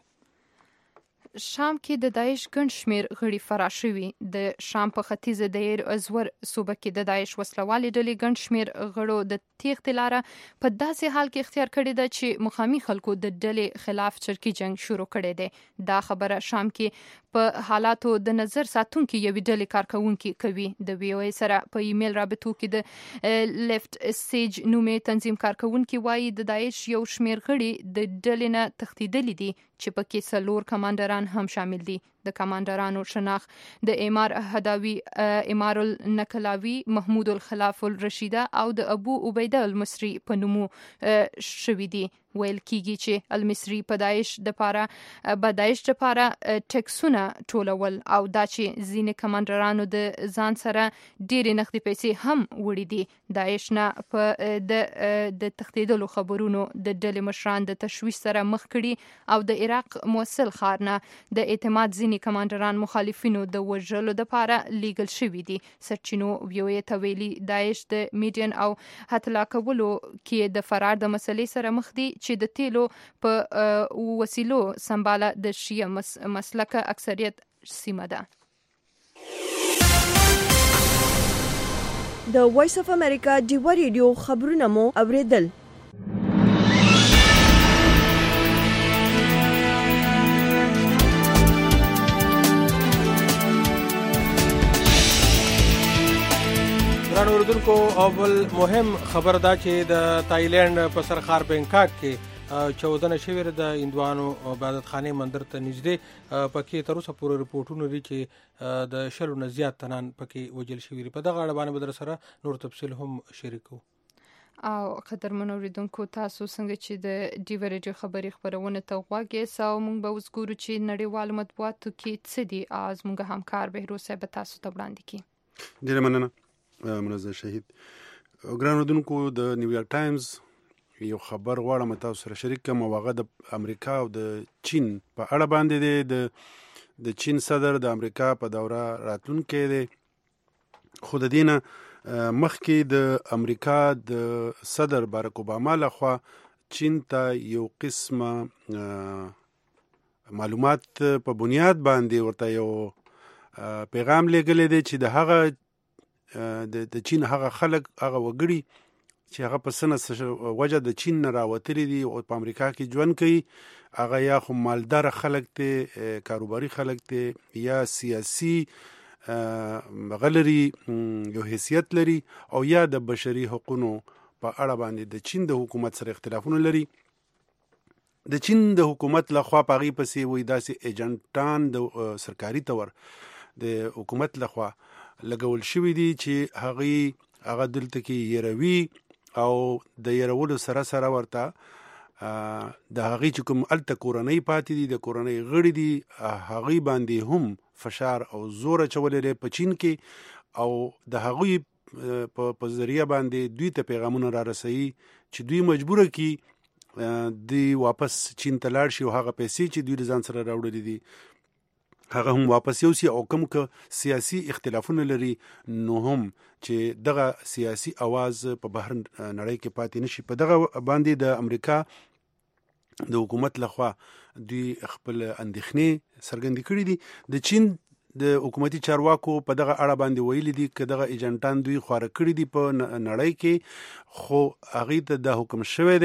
شام کې د داعش ګڼ شمیر غړي فرار شوي. د شام په ختیځه دیر ازور صوبه کې د داعش وسلوالې ډلې ګڼ شمیر غړو د تیښتې لاره په داسې حال کې اختیار کړې ده چې مخامي خلکو د ډلې خلاف چرکی جنگ شروع کړی دی. دا خبره شام کې په حالاتو د نظر ساتونکو یوې ډلې کارکونکي کوي. د وی او ای سره په ایمیل رابطو کې د لیفت سیج نومې تنظیم کارکونکي وایي د داعش یو شمیر غړي د ډلې نه تښتیدلي دي چې پکې 4 کمانډران هم شامل دي. د کمانډرانو شناخت د امار هداوی، امار النکلاوی، محمود الخلاف الرشیده او د ابو عبیده المصری په نومو شوي دي. ویل کیږي چې المصری په داعش د پاره ټیکسونه ټولول او دا چې ځینې کمانډرانو د ځان سره ډېرې نقدي پیسې هم وړي دي. داعش نه په د تښتیدلو خبرونو د ډلې مشران د تشویش سره مخ کړي او د عراق موصل ښار نه د اعتماد ځینې کمانډران مخالفینو د وژلو لپاره لیږل شوي دي. سرچینو وی او ای ته ویلي داعش د میډین او هتلا کولو کې د فرار د مسلې سره مخ دي چې د تیلو په وسیلو سمباله د شیعه مسلکه اکثریت سیمه ده. د وایس اف امریکا ډیوا ریډیو خبرونه مو اوریدل. ګران اوریدونکو اول مهم خبر دا چې د تایلند په سرخار بینکاک کې 14 شویر د اندوانو عبادت خانه مندر ته نږدې پکې تر اوسه پورې رپورټونه لري چې د شلو نه زیات تنان پکې وجل شوی. په دغه اړه باندې بدر سره نور تفصیل هم شریکو. او قدرمن اوریدونکو تاسو څنګه چې د ډیوا ریډیو خبري خبرونه ته غواګې ساو مونږ به وګورو چې نړیوال مطبوعاتو کې څه دي. از مونږ همکار بهروز صاحب تاسو ته وړاندې کی. ډیره مننه منزل شهید. ګران اوریدونکو د نیویارک ټایمز یو خبر غواړم تاسو سره شریک کوم. واغه د امریکا او د چین په اړه باندې دی. د چین صدر د امریکا په دوره راتلونکي دی. خو د دینه مخکې د امریکا د صدر باراک اوباما لخوا چین ته یو قسمه معلومات په بنیاد باندې ورته یو پیغام لګلې دی چې د هغه د چین هغه خلک هغه وګړي چې هغه په سنه وجه د چین نه راوتلي دي او په امریکا کې ژوند کوي، هغه یا خو مالدار خلک دي، کاروباري خلک دي، یا سیاسي غلري یو حیثیت لري، او یا د بشري حقوقو په اړه باندې د چین د حکومت سره اختلافونه لري. د چین د حکومت لخوا پاغي پسې وې داسې ایجنټان د سرکاري تور د حکومت لخوا لګول شوی دي چې هغه دلته کې يروي او د يرولو سره ورته د هغې چې کوم الته کورنۍ پاتې دي، د کورنۍ غړي دي، هغې باندې هم فشار او زور اچولی دی په چین کې، او د هغوی په ذریعه باندې دوی ته پیغامونه را رسوي چې دوی مجبوره کی دوی واپس چین ته لاړ شي او هغه پیسې چې دوی د ځان سره راوړلې دي هغه هم واپس یوسي، او کوم که سیاسي اختلافونه لري نو هم چې دغه سیاسي اواز په بهر نړۍ کې پاتې نشي. په دغه باندې د امریکا د حکومت لخوا دوی خپل اندېښنې څرګندې کړي دي. د چین د حکومتي چارواکو په دغه اړه باندې ویلي دي که دغه ایجنټان دوی خواره کړي دي په نړۍ کې، خو هغې ته دا حکم شوی دی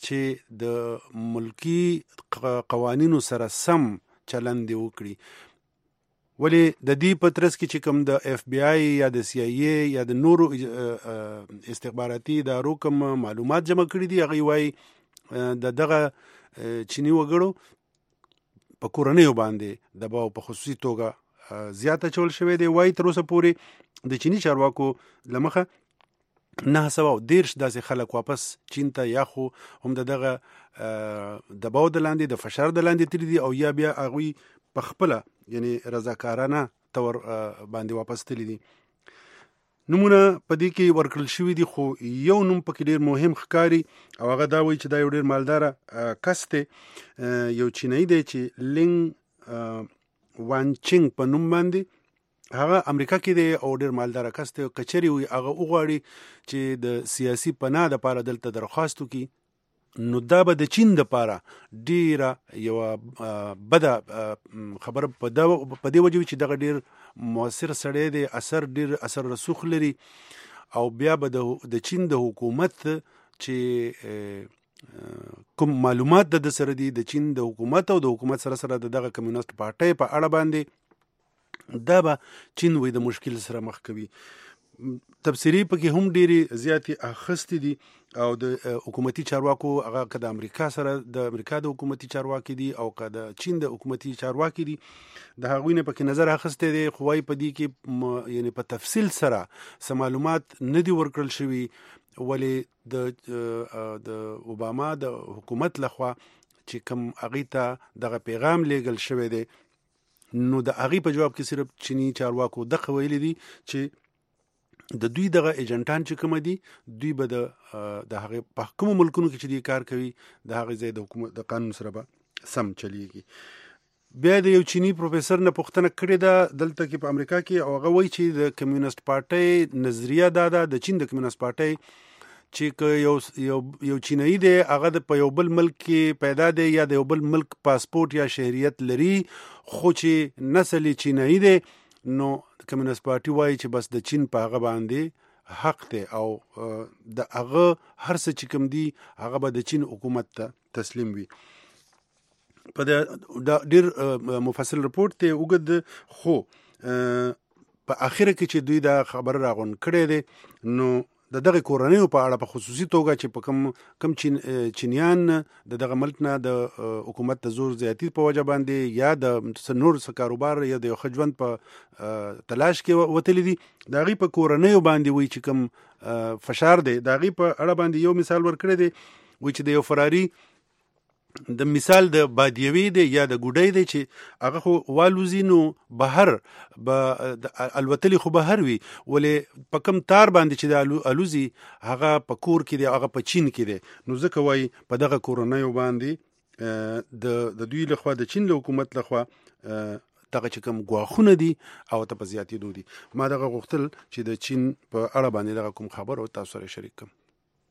چې د ملکی قوانینو سره سم چلند وکړي. ولی د دې په ترڅ کې چې کوم د اف بی آی یا د سی آی ای یا د نورو استخباراتي ادارو کوم معلومات جمع کړي دي، هغه وایي د دغه چینی وګړو په کورنیو باندې دباو په خصوصي توګه زیاته چول شوی دی. وایي تر اوسه پورې د چینی چارواکو لمخه 913 داسې خلک واپس چین ته یا خو هم دغه دباو د لاندې د فشار د لاندې تللی دي او یا بیا هغوی په خپله یعنی رضاکارانه تور باندې واپس تللی دي. نمونه په دې کې ورکړل شوي دي، خو یو نوم پکې ډېر مهم ښکاري او هغه دا وایي چې دا یو ډېر مالداره کس دی، یو چینایي دی چې لینګ وان چینګ په نوم باندې، هغه امریکا کې دی او ډېر مالداره کس دی. کچري وي هغه وغواړي چې د سیاسي پناه دپاره دلته درخواست وکړي، نو دا به د چین دپاره ډېره یوه بده خبره په دې وجه وي چې دغه ډېر مؤثر سړی دی، ډېر اثر رسوخ لري او بیا به د چین د حکومت چې کوم معلومات د سره دي د چین د حکومت او د حکومت سره سره دغه کمیونست پارټۍ په اړه باندې دا به چین وي د مشکل سره مخ کوي. تبصرې پکې هم ډېرې زیاتې اخیستې دي او د حکومتي چارواکو هغه که د امریکا سره د امریکا د حکومتي چارواکي دي او که د چین د حکومتي چارواکي دي، د هغوی نه پکې نظر اخیستی دی، خو وایي په دې کې یعنی په تفصیل سره څه معلومات نه دي ورکړل شوي. ولې د اوباما د حکومت لخوا چې کوم هغوی ته دغه پیغام لیږل شوی دی، نو د هغې په جواب کې صرف چینی چارواکو دغه ویلي دي چې د دوی دغه ایجنټان چې کوم دي، دوی به د هغې په کومو ملکونو کې چې دوی کار کوي د هغې ځای د حکومت د قانون سره به سم چلیږي. بیا د یو چینی پروفیسر نه پوښتنه کړې ده دلته کې په امریکا کې، او هغه وایي چې د کمیونست پارټۍ نظریه دا ده، د چین د کمیونست پارټۍ چې که یو چینایي دی هغه په یو بل ملک کې پیدا دی یا د یو بل ملک پاسپورت یا شهریت لري خو چې نسل یې چینایي دی، نو کمیونست پارټي وایي چې بس د چین په هغه باندې حق دی او د هغه هر څه چې کوم دي هغه به د چین حکومت ته تسلیم وي. په دا ډېر مفصل رپورټ دی اوږد، خو په اخره کې چې دوی دا خبره راغونډ کړی دی، نو د دغه کورنیو په اړه په خصوصي توګه چې په کم چینیان د دغه ملک نه د حکومت د زور زیاتی په وجه باندې یا د نور څه کاروبار یا د یو ښه ژوند په تلاش کې وتلي دي، د هغوی په کورنیو باندې وایي چې کوم فشار دی د هغوی په اړه باندې یو مثال ورکړی دی، وایي چې د یو فراري د مثال د بادیوي دی یا د ګوډۍ دی چې هغه خو والوزي نو بهر به الوتلی خو بهر وي، ولې په کم تار باندې چې د الوزي هغه په کور کې دی، هغه په چین کې دی. نو ځکه وایي په دغه کورنیو باندې د دوی لخوا د چین له حکومت لخوا دغه چې کوم ګواښونه دي او ته په زیاتېدو دي. ما دغه غوښتل چې د چین په اړه باندې دغه کوم خبر او تاسو سره شریک کړم.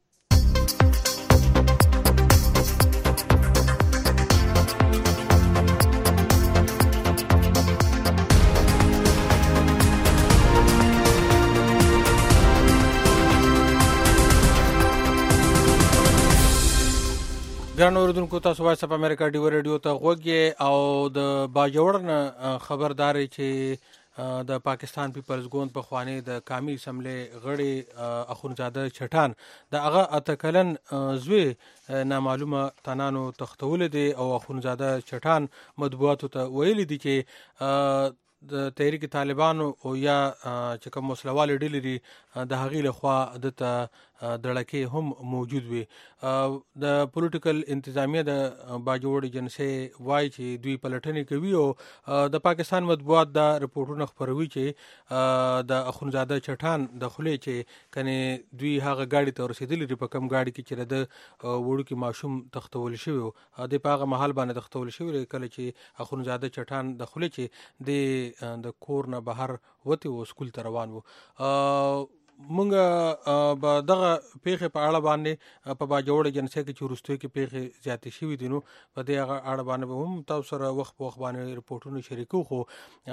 ګران اوریدونکو، تاسو وایس اف امریکا ډیو ریډیو ته غوږ او د باجوړ نه خبردار چې د پاکستان پیپلز ګوند په خوانی د قومي اسمبلی غړي اخونزاده چټان د هغه اتکلن زوی نامعلومه تنانو تختول دي او اخونزاده چټان مطبوعاتو ته ویلي دي چې د تحریک طالبانو او یا چې کوم مسلوال ډلې دي د هغې لخوا دته دړکې هم موجود وي. د پولیټیکل انتظامیه د باجوړ ایجنسۍ وایي چې دوی پلټنې کوي او د پاکستان مطبوعات دا رپورټونه خپروي چې د اخونزاده چټان د خولې چې کنې دوی هغه ګاډي ته ورسېدلي دي په کم ګاډي کې چې د وړوکي ماشوم تختول شوی و، د په هغه مهال باندې تختول شوی دی کله چې اخونزاده چټان د خولې چې د کور نه بهر وتی و سکول ته روان و. مونږ به دغه پیښې په اړه باندې په باجوړ جنسه کې چې وروستیو کې پیښې زیاتې شوي دي نو په دې اړه باندې به هم تاسو سره وخت په وخت باندې رپورټونه شریکو. خو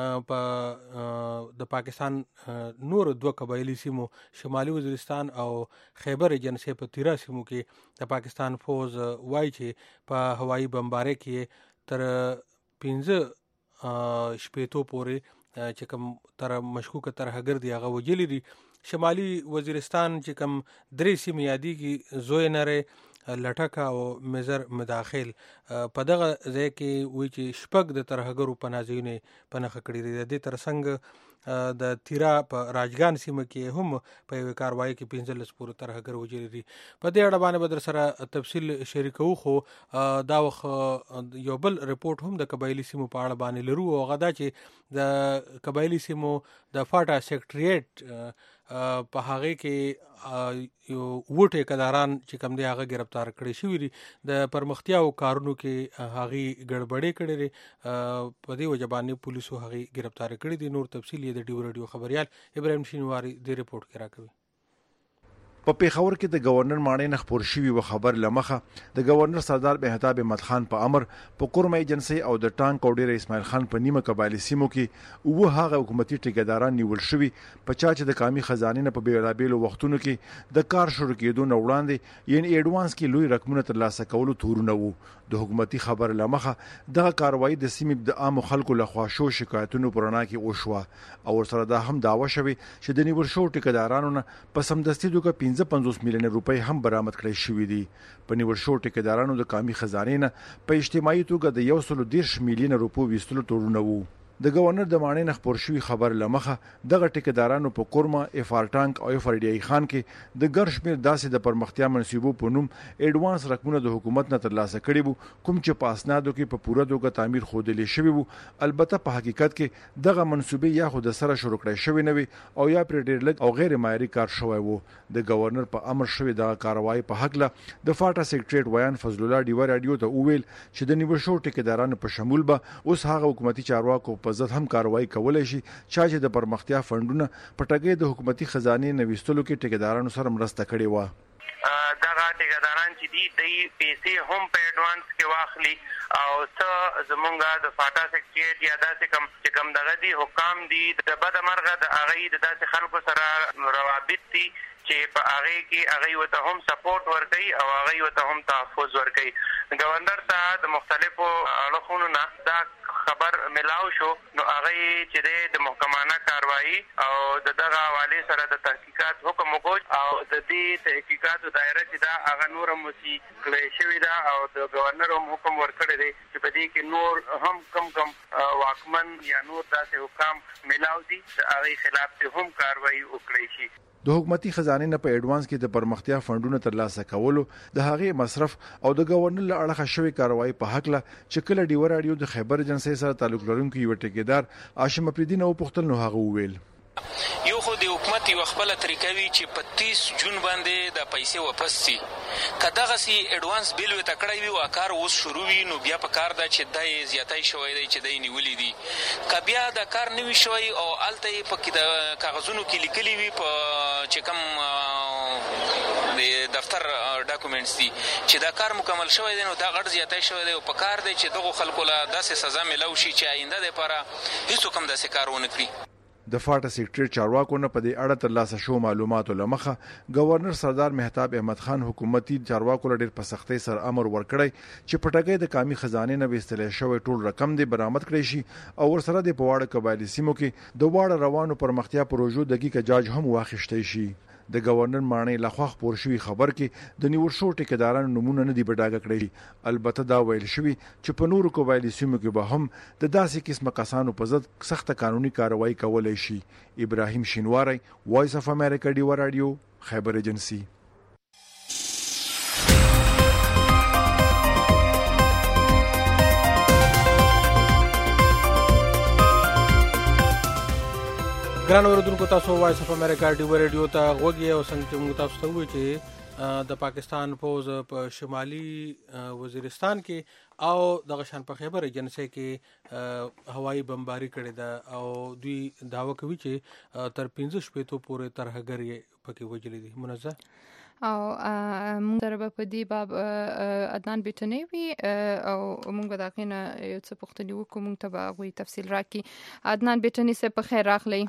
په د پاکستان نور دوه قبایلي سیمو شمالي وزیرستان او خیبر جنسه په 13 سیمو کې د پاکستان فوز وایي چې په هوایي بمبارۍ کې تر 15 شپېتو پورې چې کوم تر مشکوکه ترهګر دی هغه وجلی دي. شمالي وزیرستان چې کوم 3 سیمې یادېږي، زوی نره، لټکه او مزر مداخل، په دغه ځای کې وایي چې شپږ د ترهګرو پناهځایونه په نښه کړي دي. د دې ترڅنګ د تیرا په راجګان سیمه کې هم په یوه کاروایي کې 15 پورې ترهګر وجلی دي. په دې اړه باندې به در سره تفصیل شریکو. خو دا وخت یو بل رپورټ هم د قبایلي سیمو په اړه باندې لرو، او هغه دا چې د قبایلي سیمو د فاټا سیکریټریټ په هغه کې یو وټه کداران چې کوم دی هغه گرفتار کړي شوی دي. د پرمختیا او کارونو کې هغه ګډوډي کړي دي، په دې وجه باندې پولیسو هغه گرفتار کړي دي. نور تفصیل یې د ډیو رادیو خبريال ابراهیم شینواری د رپورټ کې راکوي. په پیښور کې د گورنر ماڼۍ نه خبر شوی و خبر لمخه د گورنر سردار مهتاب احمد خان په امر په کورمه ایجنسی او د ټانک او ډیر اسماعیل خان په نیمه قبایلی سیمو کې او هغه حکومتي ټیکداران نیول شوی په چا چې د قومي خزانه نه په بیلابېلو وختونو کې د کار شروع کېدو نه وړاندې یعنی ایډوانس کې لوی رقمونه ترلاسه کولو تورونه وو. د حکومتي خبر لمخه دغه کاروایی د سیمې د عام خلکو لخوا شو شکایتونو پرانا کې وشوه او سره دا هم داوا شوی چې د نیول شو ټیکدارانو نه په سمدستي توګه 55 میلیون روپۍ هم برآمد کړي شوې دي. په نیول شو ټیکدارانو د قومي خزانه نه په اجتماعي توګه د 110 میلیون روپۍ ویستلو تورونه وو. د گورنر د ماڼۍ نه خبر شوی خبر لمخه دغه ټیکدارانو په کورما افار ټانک او افار ډی خان کې د ګرشمیر داسې د پرمختیا منصوبو په نوم ایډوانس رقمونه د حکومت نه ترلاسه کړي وو، کوم چې په اسنادو کې په پوره توګه تعمیر خودلې شوی وو. البته په حقیقت کې دغه منصوبې یا خود سره شروع کړی شوی نه وي او یا پر ډیر لږ او غیر معیاري کار شوی وو. د گورنر په امر شوی دغه کاروایی په حق له د فاټا سیکریټریټ ویان فضل الله ډیو رادیو ته وویل چې د نیول شو ټیکدارانو په شمول به اوس هغه حکومتي چارواکو په ضد هم کاروایی کولای شي چې د پرمختیا فندونه پټګي د حکومتي خزانه نوښتلو کې ټیکدارانو سره مرسته کړې و. دغه ټیکداران چې دي پیسې هم په ایډوانس کې واخلي او څه زمونږه د فاټا سیکریټریټ یا داسې کم دغه دي حکام دي د بد مرغه د هغه د داسې خلکو سره روابط دي چې په هغه کې هغه وته هم سپورټ ورکړي او هغه وته هم تحفظ ورکړي. گورنر ته د مختلفو اړخونو نه دا خبر ملاو شو، نو هغه چې د محکمانه کاروایی او دغه حواله سره د تحقیقات حکم وکړ او د دې تحقیقاتو دایره چې دا هغه نور موسی کړی شوی دا او د گورنر هم حکم ورکړی دی چې په دې کې نور هم کم واکمن یا نور داسې حکام ملاو دي هغه خلاف هم کاروایی وکړي شي. د حکومتي خزانه نه په ایډوانس کې د پرمختیا فندونو ترلاسه کولو د هغه مصرف او د گورنر له اړخه شوی کاروایی په حق له چې کله ډیو رادیو د خیبر ایجنسی سره تعلق لرونکو یو ټیکدار هاشم افریدی نو پختل نو هغه وویل یو خو د حکومت یو خپل طریقه وی چې په 30 جون باندې د پیسې واپس سي کداغه سي ایډوانس بیل وته کړی وی او کار اوس شروع وی نو بیا په کار د چې دای زیاتای شوی دی چې دای نیولې دي کبیا د کار نوي شوی او الته په کې د کاغذونو کې لیکلي وی په چې کوم د دفتر ډاکومېنټس دي چې دا کار مکمل شوی دی نو دا غړ زیاتای شوی دی او په کار دی چې دغه خلکو له داسې سزا ملو شي چې آینده لپاره هیڅ کوم داسې کار ونه کړي. د فاټا سیکریټریټ چارواکو نه په دې اړه ترلاسه شو معلوماتو لمخه گورنر سردار مهتاب احمد خان حکومتي چارواکو لپاره په سختۍ سره امر ورکړی چې پټګي د قومي خزانه نه وستل شوی ټول رقم دی برآمد کړی شي او ورسره د پواړه قبایلی سیمو کې د واړه روانو پرمختیا پروژو دقیقه جاج هم واخیشتي شي. د گورنر ماڼۍ لخوا خبر شوی خبر کې د نیول شو ټیکدارانو نمونه نه دی بډاګه کړی. البته دا ویل شوی چې په نورو قبایلی سیمو کې به هم د داسې قسمه کسانو په ضد سخت قانوني کاروایی کولای شي. ابراهیم شینواری، وایس اف امریکا ډیو رادیو، خیبر ایجنسی. ګران اوریدونکو تاسو وایس اف امریکا ډیو رادیو ته غوږی او څنګه چې موږ تاسو ته وایو چې د پاکستان فوز په شمالي وزیرستان کې او دغه شان په خیبر ایجنسی کې هوایي بمباری کړې ده او دوی داوا کوي چې تر 15 شپې پورې ترهګر پکې وجلې دي. منزه او موږ سره په دې باب عدنان بیٹنی وي او موږ دا غینه یو څه پوښتنې وکړو، موږ ته به غوي تفصیل راکړي. عدنان بیٹنی سه په خیر راغلی.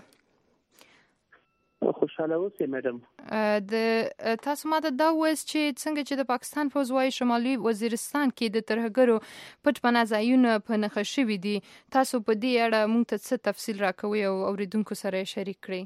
خوشاله اوسئ میډم. د تاسو ماته دا وایي چې څنګه چې د پاکستان فوز وايي شمالي وزیرستان کې د ترهګرو پټ پناه ځایونه په نښه شوي دي، تاسو په دې اړه موږ ته څه تفصیل راکوي او اوریدونکو سره شریک کړئ؟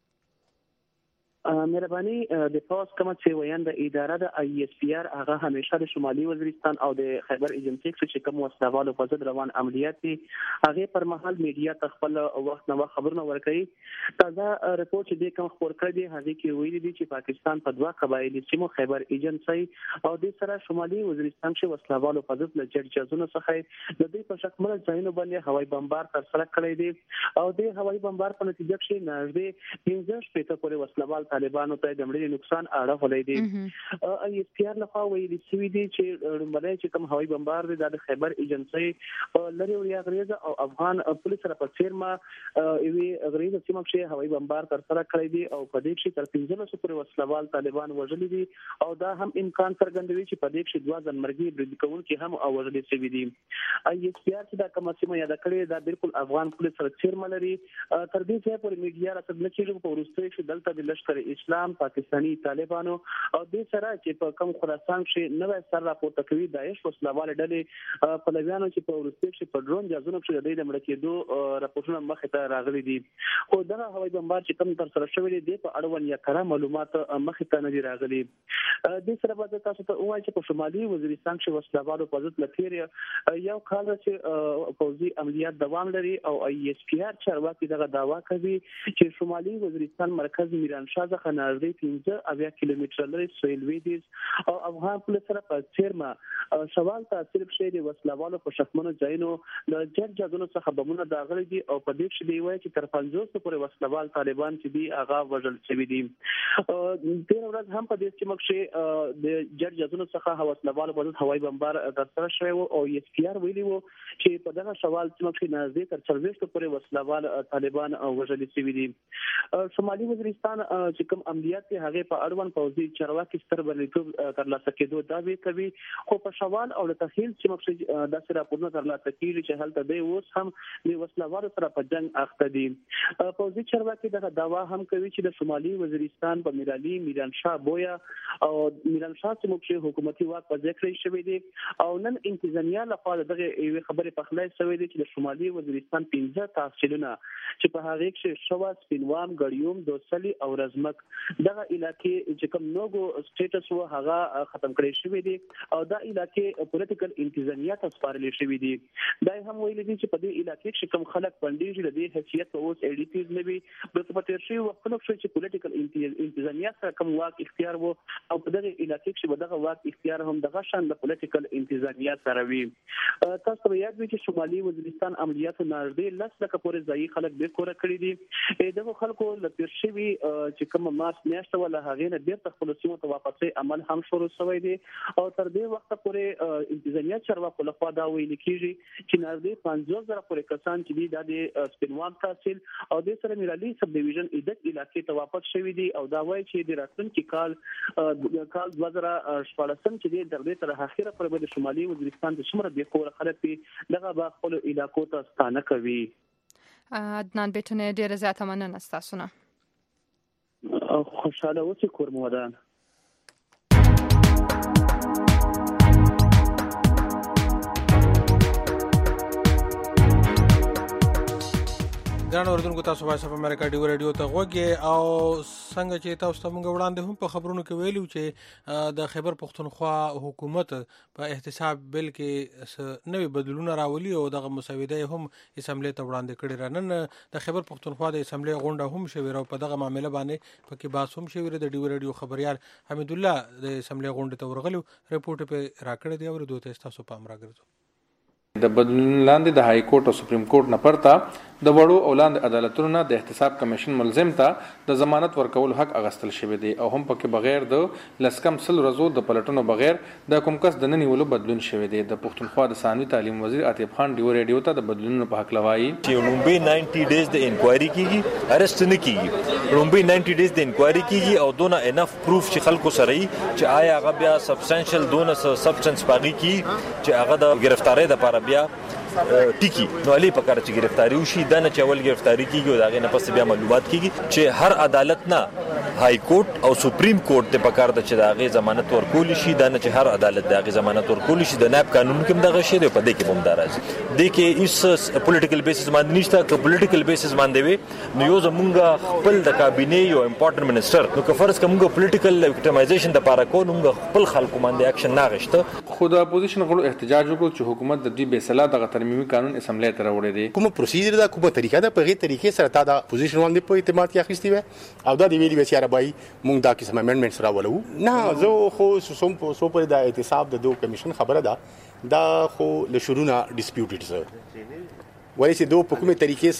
مهرباني د پاس کومه چې ویانده اداره د آی اس پی آر هغه همیشه د شمالي وزیرستان او د خیبر ایجنسی چې کوم وسلوالو په ضد روان عملیات دي هغه پر مهال میډیا ته خپل وخت نو خبرونه ورکړي. تازه رپورت چې کوم خبر کړی دی هغه کې ویلي دي چې پاکستان په دوه قبایلی سیمو خیبر ایجنسی او د سره شمالي وزیرستان چې وسلوالو په ضد له جرجازونو څخه د دې په شکل ځایونو باندې هوایي بمبار تر سره کړی دی او د هوایي بمبار په نتیجه کې نږدې 15 شپې پورې وسلوال طالبانو ته د مړي نقصان اړولې دي. آی اس پی آر لخوا ویلي شوی دی چې لومړی چې کوم هوایي بمبار دی د خیبر ایجنسی لري او غریزه او افغان پولیس سره په څیرما وی غریزه سیمه کې هوایي بمبار تر سره کړی دی او په دې کې تر 15 پورې وسلوال طالبان وژلي دي او دا هم امکان څرګندوي چې په دې کې دوه ځنمرګي برید کوونکي هم وژلي شوي دي. آی اس پی آر چې دا کوم سیمه یاد کړی دا بالکل افغان پولیس سره څیرما لري. تر دې چې پورې میډیا راځي چې په ورستۍ کې دلته د لشکر اسلام پاکستانی طالبانو او د سره چې په کوم خراسان کې نوې سر راپورته کوي داعش وسلوال ډلې په لویانو چې په ورستۍ کې په ډرون جازونو کې د مړ کېدو راپورټونه مخې ته راغلي دي. خو دا هوایي بمبار چې کوم تر سره شوی دی په اړوند یا کره معلومات مخې ته نه دي راغلي. د سره به تاسو ته وایي چې په شمالي وزیرستان کې وسلوالو په ضد لپاره یو کال چې پوځي عملیات دوام لري او آی اس پی آر چارواکي دغه داوا کوي چې شمالي وزیرستان مرکز میرانشاه څخه نږدې 15 کیلومتر لري سویلوي دي او افغان پولیس سره په چیرما سوال تاثیر شي د وسلوالو په شکمنو ځایونو د جرجازونو څخه بمونه داغلي دي او په دې کې دی وایي چې تر 50 پورې وسلوال طالبان چې دی هغه وژل شوی دي. د ورځ هم په دې کې مخشه د جرجازونو څخه وسلوالو په هوایي بمبار ترسره شوی او اس پی آر ویلي وو چې په دغه سوال چې مخشه نږدې تر 40 پورې وسلوال طالبان وژل شوی دي. شمالي وزیرستان چې کوم عملیات هغه په اړوند پوځي چارواکي ستر بریټوب ترلاسه کېدو دعوی کوي خو په شوال او د تحلیل چې مخکې د سره راپورونه ترلاسه کیږي چې هلته دی اوس هم د وسلوالو سره په جنگ اخته دي. پوځي چارواکي دغه دعوا هم کوي چې د شمالي وزیرستان په میرالي میرانشاه بویا او میرانشاه چې مخکې حکومتي واک په ذکر شوی دی او نن انتظامیه لخوا دغه خبره په خلای شوی دی چې د شمالي وزیرستان 15 تحصیلونه چې په هغه کې شوا سپینوام ګړیوم دوسلی او رزمک دغه علاقې چې کوم نوګو سټیټس و هغه ختم کړی شوی دی او دا علاقې پولیټیکل انتظامیه ته سپارل شوی دی. دا هم ویل دي چې په دې علاقې کې کوم خلک پندې د دې حیثیت اوس ایډیټیز نه وي بلکې په تیر شوی وخت کې چې پولیټیکل انتظامیه سره کوم واک اختیار وو او په دغه علاقې کې دغه واک اختیار هم دغه شان د پولیټیکل انتظامیه سره وي. تاسو به یاد وي چې شمالي وزیرستان عملیات نږدې 10 لکه پورې ځای خلک به کور کړی دي. دغه خلکو د تیر شوی چې کوم مارچ میاشت ولا هغه نه بیرته خپل سیمو ته واپسې عمل هم شروع شوی دی او تر دې وخت پورې انتظامیه چارواکو لخوا دا ویل کیږي چې نږدې 50,000 پورې کسان چې دي د سپینوام تحصیل او د سره میرالي سب ډیویژن عدت علاقې ته واپس شوی دي او دا وایي چې د راتلونکي کال 2014 چې د دې تر اخره پر د شمالي وزیرستان د شمره به کور خلک دغه با خپل علاقو ته ستانه کوي. عدنان بیٹنی ډیره زیاته مننه تاسو نه. خوشاله اوسئ کور مو ودان. ګران اوریدونکو تاسو وایس اف امریکا ډیو رادیو ته غوږی او څنګه چې تاسو ته موږ وړاندې هم په خبرونو کې ویلو چې د خیبر پختونخوا حکومت په احتساب بل کې نوې بدلونه راولي او دغه مسوده هم اسمبلی ته وړاندې کړي رانن د خیبر پختونخوا د اسمبلی غونډه هم شوې او په دغه معاملې باندې پکې بحث هم شوې د ډیو رادیو خبريال حمید الله د اسمبلی غونډه ته ورغلو ریپورت په راکړه دی او دوی ته تاسو پام راګرځو. د بدلون لاندې د های کورټ او سپریم کورټ نه پرته د وړو او لاندې عدالتونو نه د احتساب کمیشن ملزم ته د ضمانت ورکول حق اغستل شوی دی او هم پکې بغیر د لسکم سل ورځو د پلټنو بغیر د کوم کس د ننیولو بدلون شوی دی. د پښتونخوا د ثانوي تعلیم وزیر عاطف خان ډیو ریډیو ته د بدلونونو په حق لوایي چې لومبي 90 ډیز د انکوایري کیږي ارست نه کیږي. لومبي 90 ډیز د انکوایري کیږي او دونه انف پروف چې خلکو سره چې آیا هغه بیا سبستانشل دونه سبستانس باقي کی چې هغه د گرفتاری لپاره بیا ټیکی نو علي په کار چې گرفتاری وشي دا نه چې اول گرفتاری کیږي او داغه نه پس بیا معلومات کیږي چې هر عدالت نه های کورټ او سپریم کورټ ته په کار د چې داغه ضمانت ورکول شي دا نه چې هر عدالت داغه ضمانت ورکول شي د ناب قانون کې دغه شی دی په دې کې بمدار راځي د کې اس پولیټیکل بیسس باندې نشته که پولیټیکل بیسس باندې وي نو یو زمونږ خپل د کابینه یو امپورټنت منسٹر نو که فرض کومه پولیټیکل وکټمایزیشن د لپاره کو نو خپل خلکو باندې اکشن نه غشته. خو د اپوزیشن غړو احتجاج وکړ چې حکومت د دې بسلا دغه ترمیمي قانون اسمبلی ته راوړی دی. کومه پروسیجر دا کومه طریقه ده په غي طریقې سره تا د اپوزیشن باندې په اعتماد کې اخیستی و او دا دی ویلي چې عربای مونږ دا قسم امندمنټس راولو نه زه خو سو په د احتساب د دوه کمیشن خبره ده دا خو له شروع نه ډیسپیوټډ سره ولی چې دوه په کومه طریقې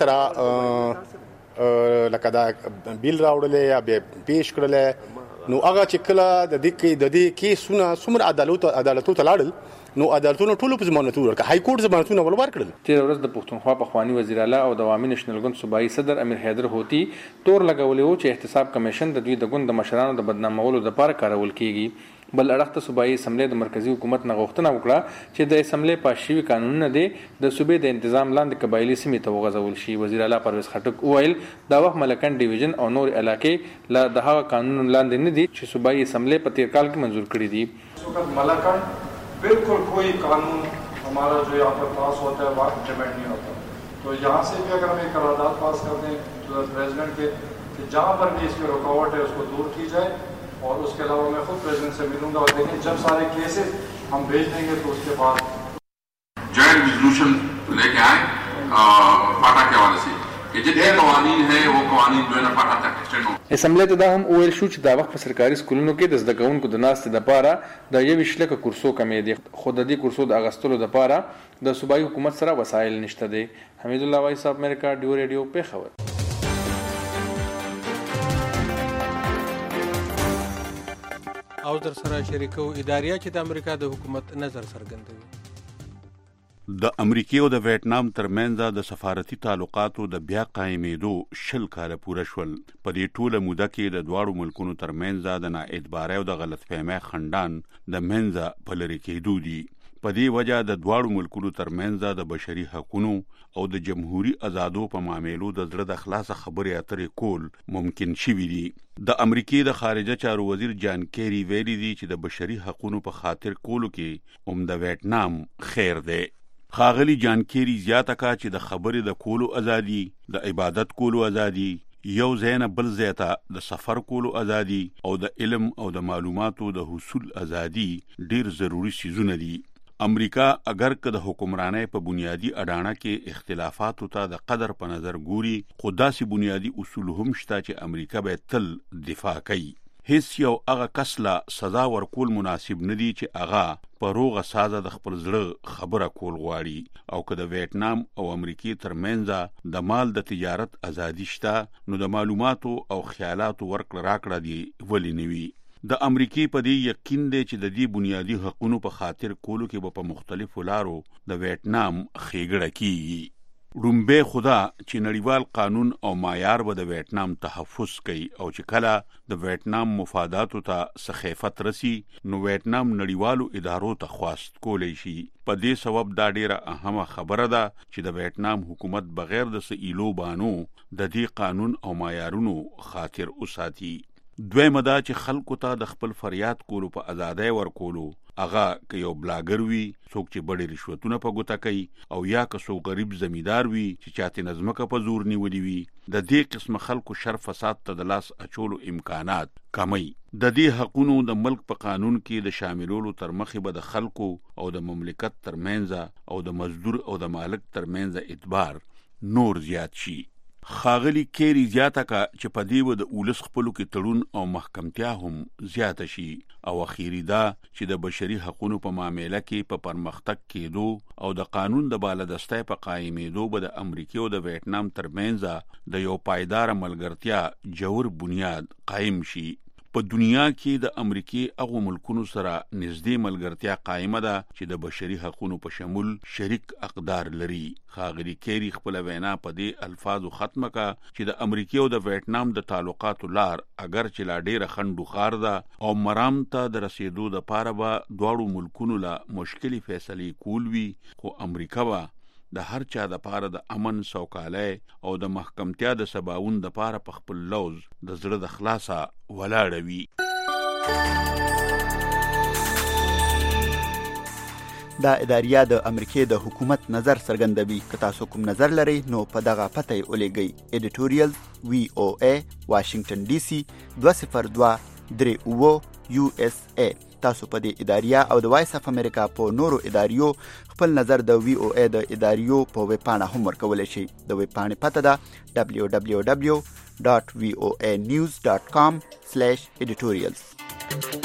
سره لکه دا بیل راوړل یا به پیش کړل نو هغه چې کله د دې کیسونه څومره عدالتو ته لاړل نو عدالتونو ټولو په ضمانت ورکړه. های کورټ ضمانتونه ورکړل. تیر ورځ د پښتونخوا پخوانی وزیر اعلی او د عوامي نېشنل ګوند صوبایي صدر امیر حیدر هوتی تور لګولې و چې احتساب کمیشن د دوی د ګوند د مشرانو د بدنامولو لپاره کارول کیږي. بل اړخ ته صوبایي اسمبلی د مرکزی حکومت نه غوښتنه وکړه چې د اسمبلی پاس شوي قانونونه دي د صوبې د تنظیم لاندې قبایلی سیمې ته وغځول شي. وزیر اعلی پرویز خټک وویل دا وخت ملکن ډیویژن او نور علاقې له د هغه قانون لاندې نه دي چې صوبایي اسمبلی په تیر کال کې منظور کړي دي. ملکن बिल्कुल कोई कानून हमारा जो यहाँ पर पास होता है वो इम्प्लीमेंट नहीं होता. तो यहाँ से भी अगर हम एक करारदाद पास कर दें तो प्रेसिडेंट के कि जहाँ पर भी इसकी रुकावट है उसको दूर की जाए और उसके अलावा मैं खुद प्रेसिडेंट से मिलूंगा और देखें जब सारे केसेस हम भेज देंगे तो उसके बाद जॉइंट रेजोल्यूशन लेके आए फाटा के हवाले से कि जितने कवानीन हैं वो कवानीन जो है ना फाटा तक एक्सटेंड हो. اسمبلی ته دا هم وویل شو چې دا وخت په سرکاري سکولونو کې د زده کوونکو د ناستې لپاره د 21 لکه کورسو کمې دي خو د دې کورسو د اغستلو لپاره د صوبایي حکومت سره وسایل نشته دي. حمید الله وایس اف امریکا ډیو ریډیو پیښور. او در سره شریکو ادارې چې د امریکا د حکومت نظر څرګندوي. د امریکای او د ویتنام ترمنځ د سفارتي تعلقاتو د بیا قائمېدو 10 کاله پوره شول. په دې ټوله موده کې د دواړو ملکونو ترمنځ د نااعتبارۍ او د غلطفهمۍ خندان د منځه په لرې کېدو دي. په دې وجه د دواړو ملکونو ترمنځ د بشري حقوقو او د جمهوریت آزادو په معاملو د زړه د خلاصه خبرې اترې کول ممکن شوي دي. د امریکای د خارجه چارو وزیر جان کیری ویلي دي چې د بشري حقوقو په خاطر کولو کې هم د ویتنام خیر دی. خاغلی جان کیری زیاته کا چې د خبرې د کولو ازادي، د عبادت کولو ازادي، یو ځای نه بل ځای ته د سفر کولو ازادي او د علم او د معلوماتو د حصول ازادي ډیر ضروری سيزونه دي. امریکا اگر که د حکمرانۍ په بنیادی اډانه کې اختلافاتو ته د قدر په نظر ګوري خو داسې بنیادی اصول هم شته چې امریکا به تل دفاع کوي. هیڅ یو هغه کس لا سزا ورکول مناسب نه دی چې هغه په روغه سازه د خپل زړه خبره کول غواړي او که د ویتنام او امریکای ترمنځ د مال د تجارت ازادي شته نو د معلوماتو او خیالاتو ورکړه راکړه دی ولی نه وي. د امریکای په دې یقین دی چې د دې بنیادی حقوقو په خاطر کولو کې په مختلفو لارو د ویتنام خېګړه کیږي. رومبه خدا چې نړیوال قانون او معیار به د ویتنام تحفظ کوي او چې کله د ویتنام مفاداتو ته سخیفت رسی نو ویتنام نړیوالو ادارو ته خواست کولی شي. په دې سبب دا ډیره اهمه خبره ده چې د ویتنام حکومت بغیر د سئیلو بانو د دې قانون او معیارونو خاطر وساتي. دویمه دا چې خلکو ته د خپل فریاد کولو په ازادۍ ورکولو هغه که یو بلاګر وي څوک چې بډې رشوتونه په ګوته کوي او یا که څوک غریب زمیندار وي چې چاته نظمکه په زور نیولي وي د دې قسم خلکو شر فساد ته د لاس اچولو امکانات کمی. د دې حقونو د ملک په قانون کې د شاملولو تر مخې به د خلکو او د مملکت ترمنځ او د مزدور او د مالک ترمنځ اعتبار نور زیات شي. خاغلی کیری زیاته کا چې په دې و د اولس خپلو کې تړون او محکمتیا هم زیاته شي او اخیری دا چې د بشري حقوقو په معاملې کې په پرمختګ کېدو او د قانون د بالادستۍ په قائمېدو به د امریکا او د ویتنام ترمنځ د یو پایدار ملګرتیا جوړ بنیاد قائم شي. په دنیا کې د امریکای هغو ملکونو سره نږدې ملګرتیا قائمه ده چې د بشري حقوقو په شمول شریک اقدار لري. خاغلی کیری خپل وینا په دې الفاظو ختمه کا چې د امریکا او د ویتنام د تعلقاتو لار اگر چې لا ډیره خندو خار ده او مرام ته د رسیدو د پاره به دواړو ملکونو لا مشکلي فیصلې کول وي، خو امریکا به د هر چا د پاره د امن سوکالۍ او د محکمتیا د سباوون د پاره په خپل لوز د زړه د خلاصه ولاړه وي. دا اداریه د امریکای د حکومت نظر څرګندوي. که تاسو کوم نظر لرئ نو په دغه پته یې ولیږئ. ایډیټوریال VOA واشنگټن DC 20238 USA. تاسو په دې اداریه او د وایس اف امریکا په نورو اداریو خپل نظر د VOA د اداریو په ویب پاڼه هم ورکولی شئ. د ویب پاڼې پته ده www.voanews.com/editorials.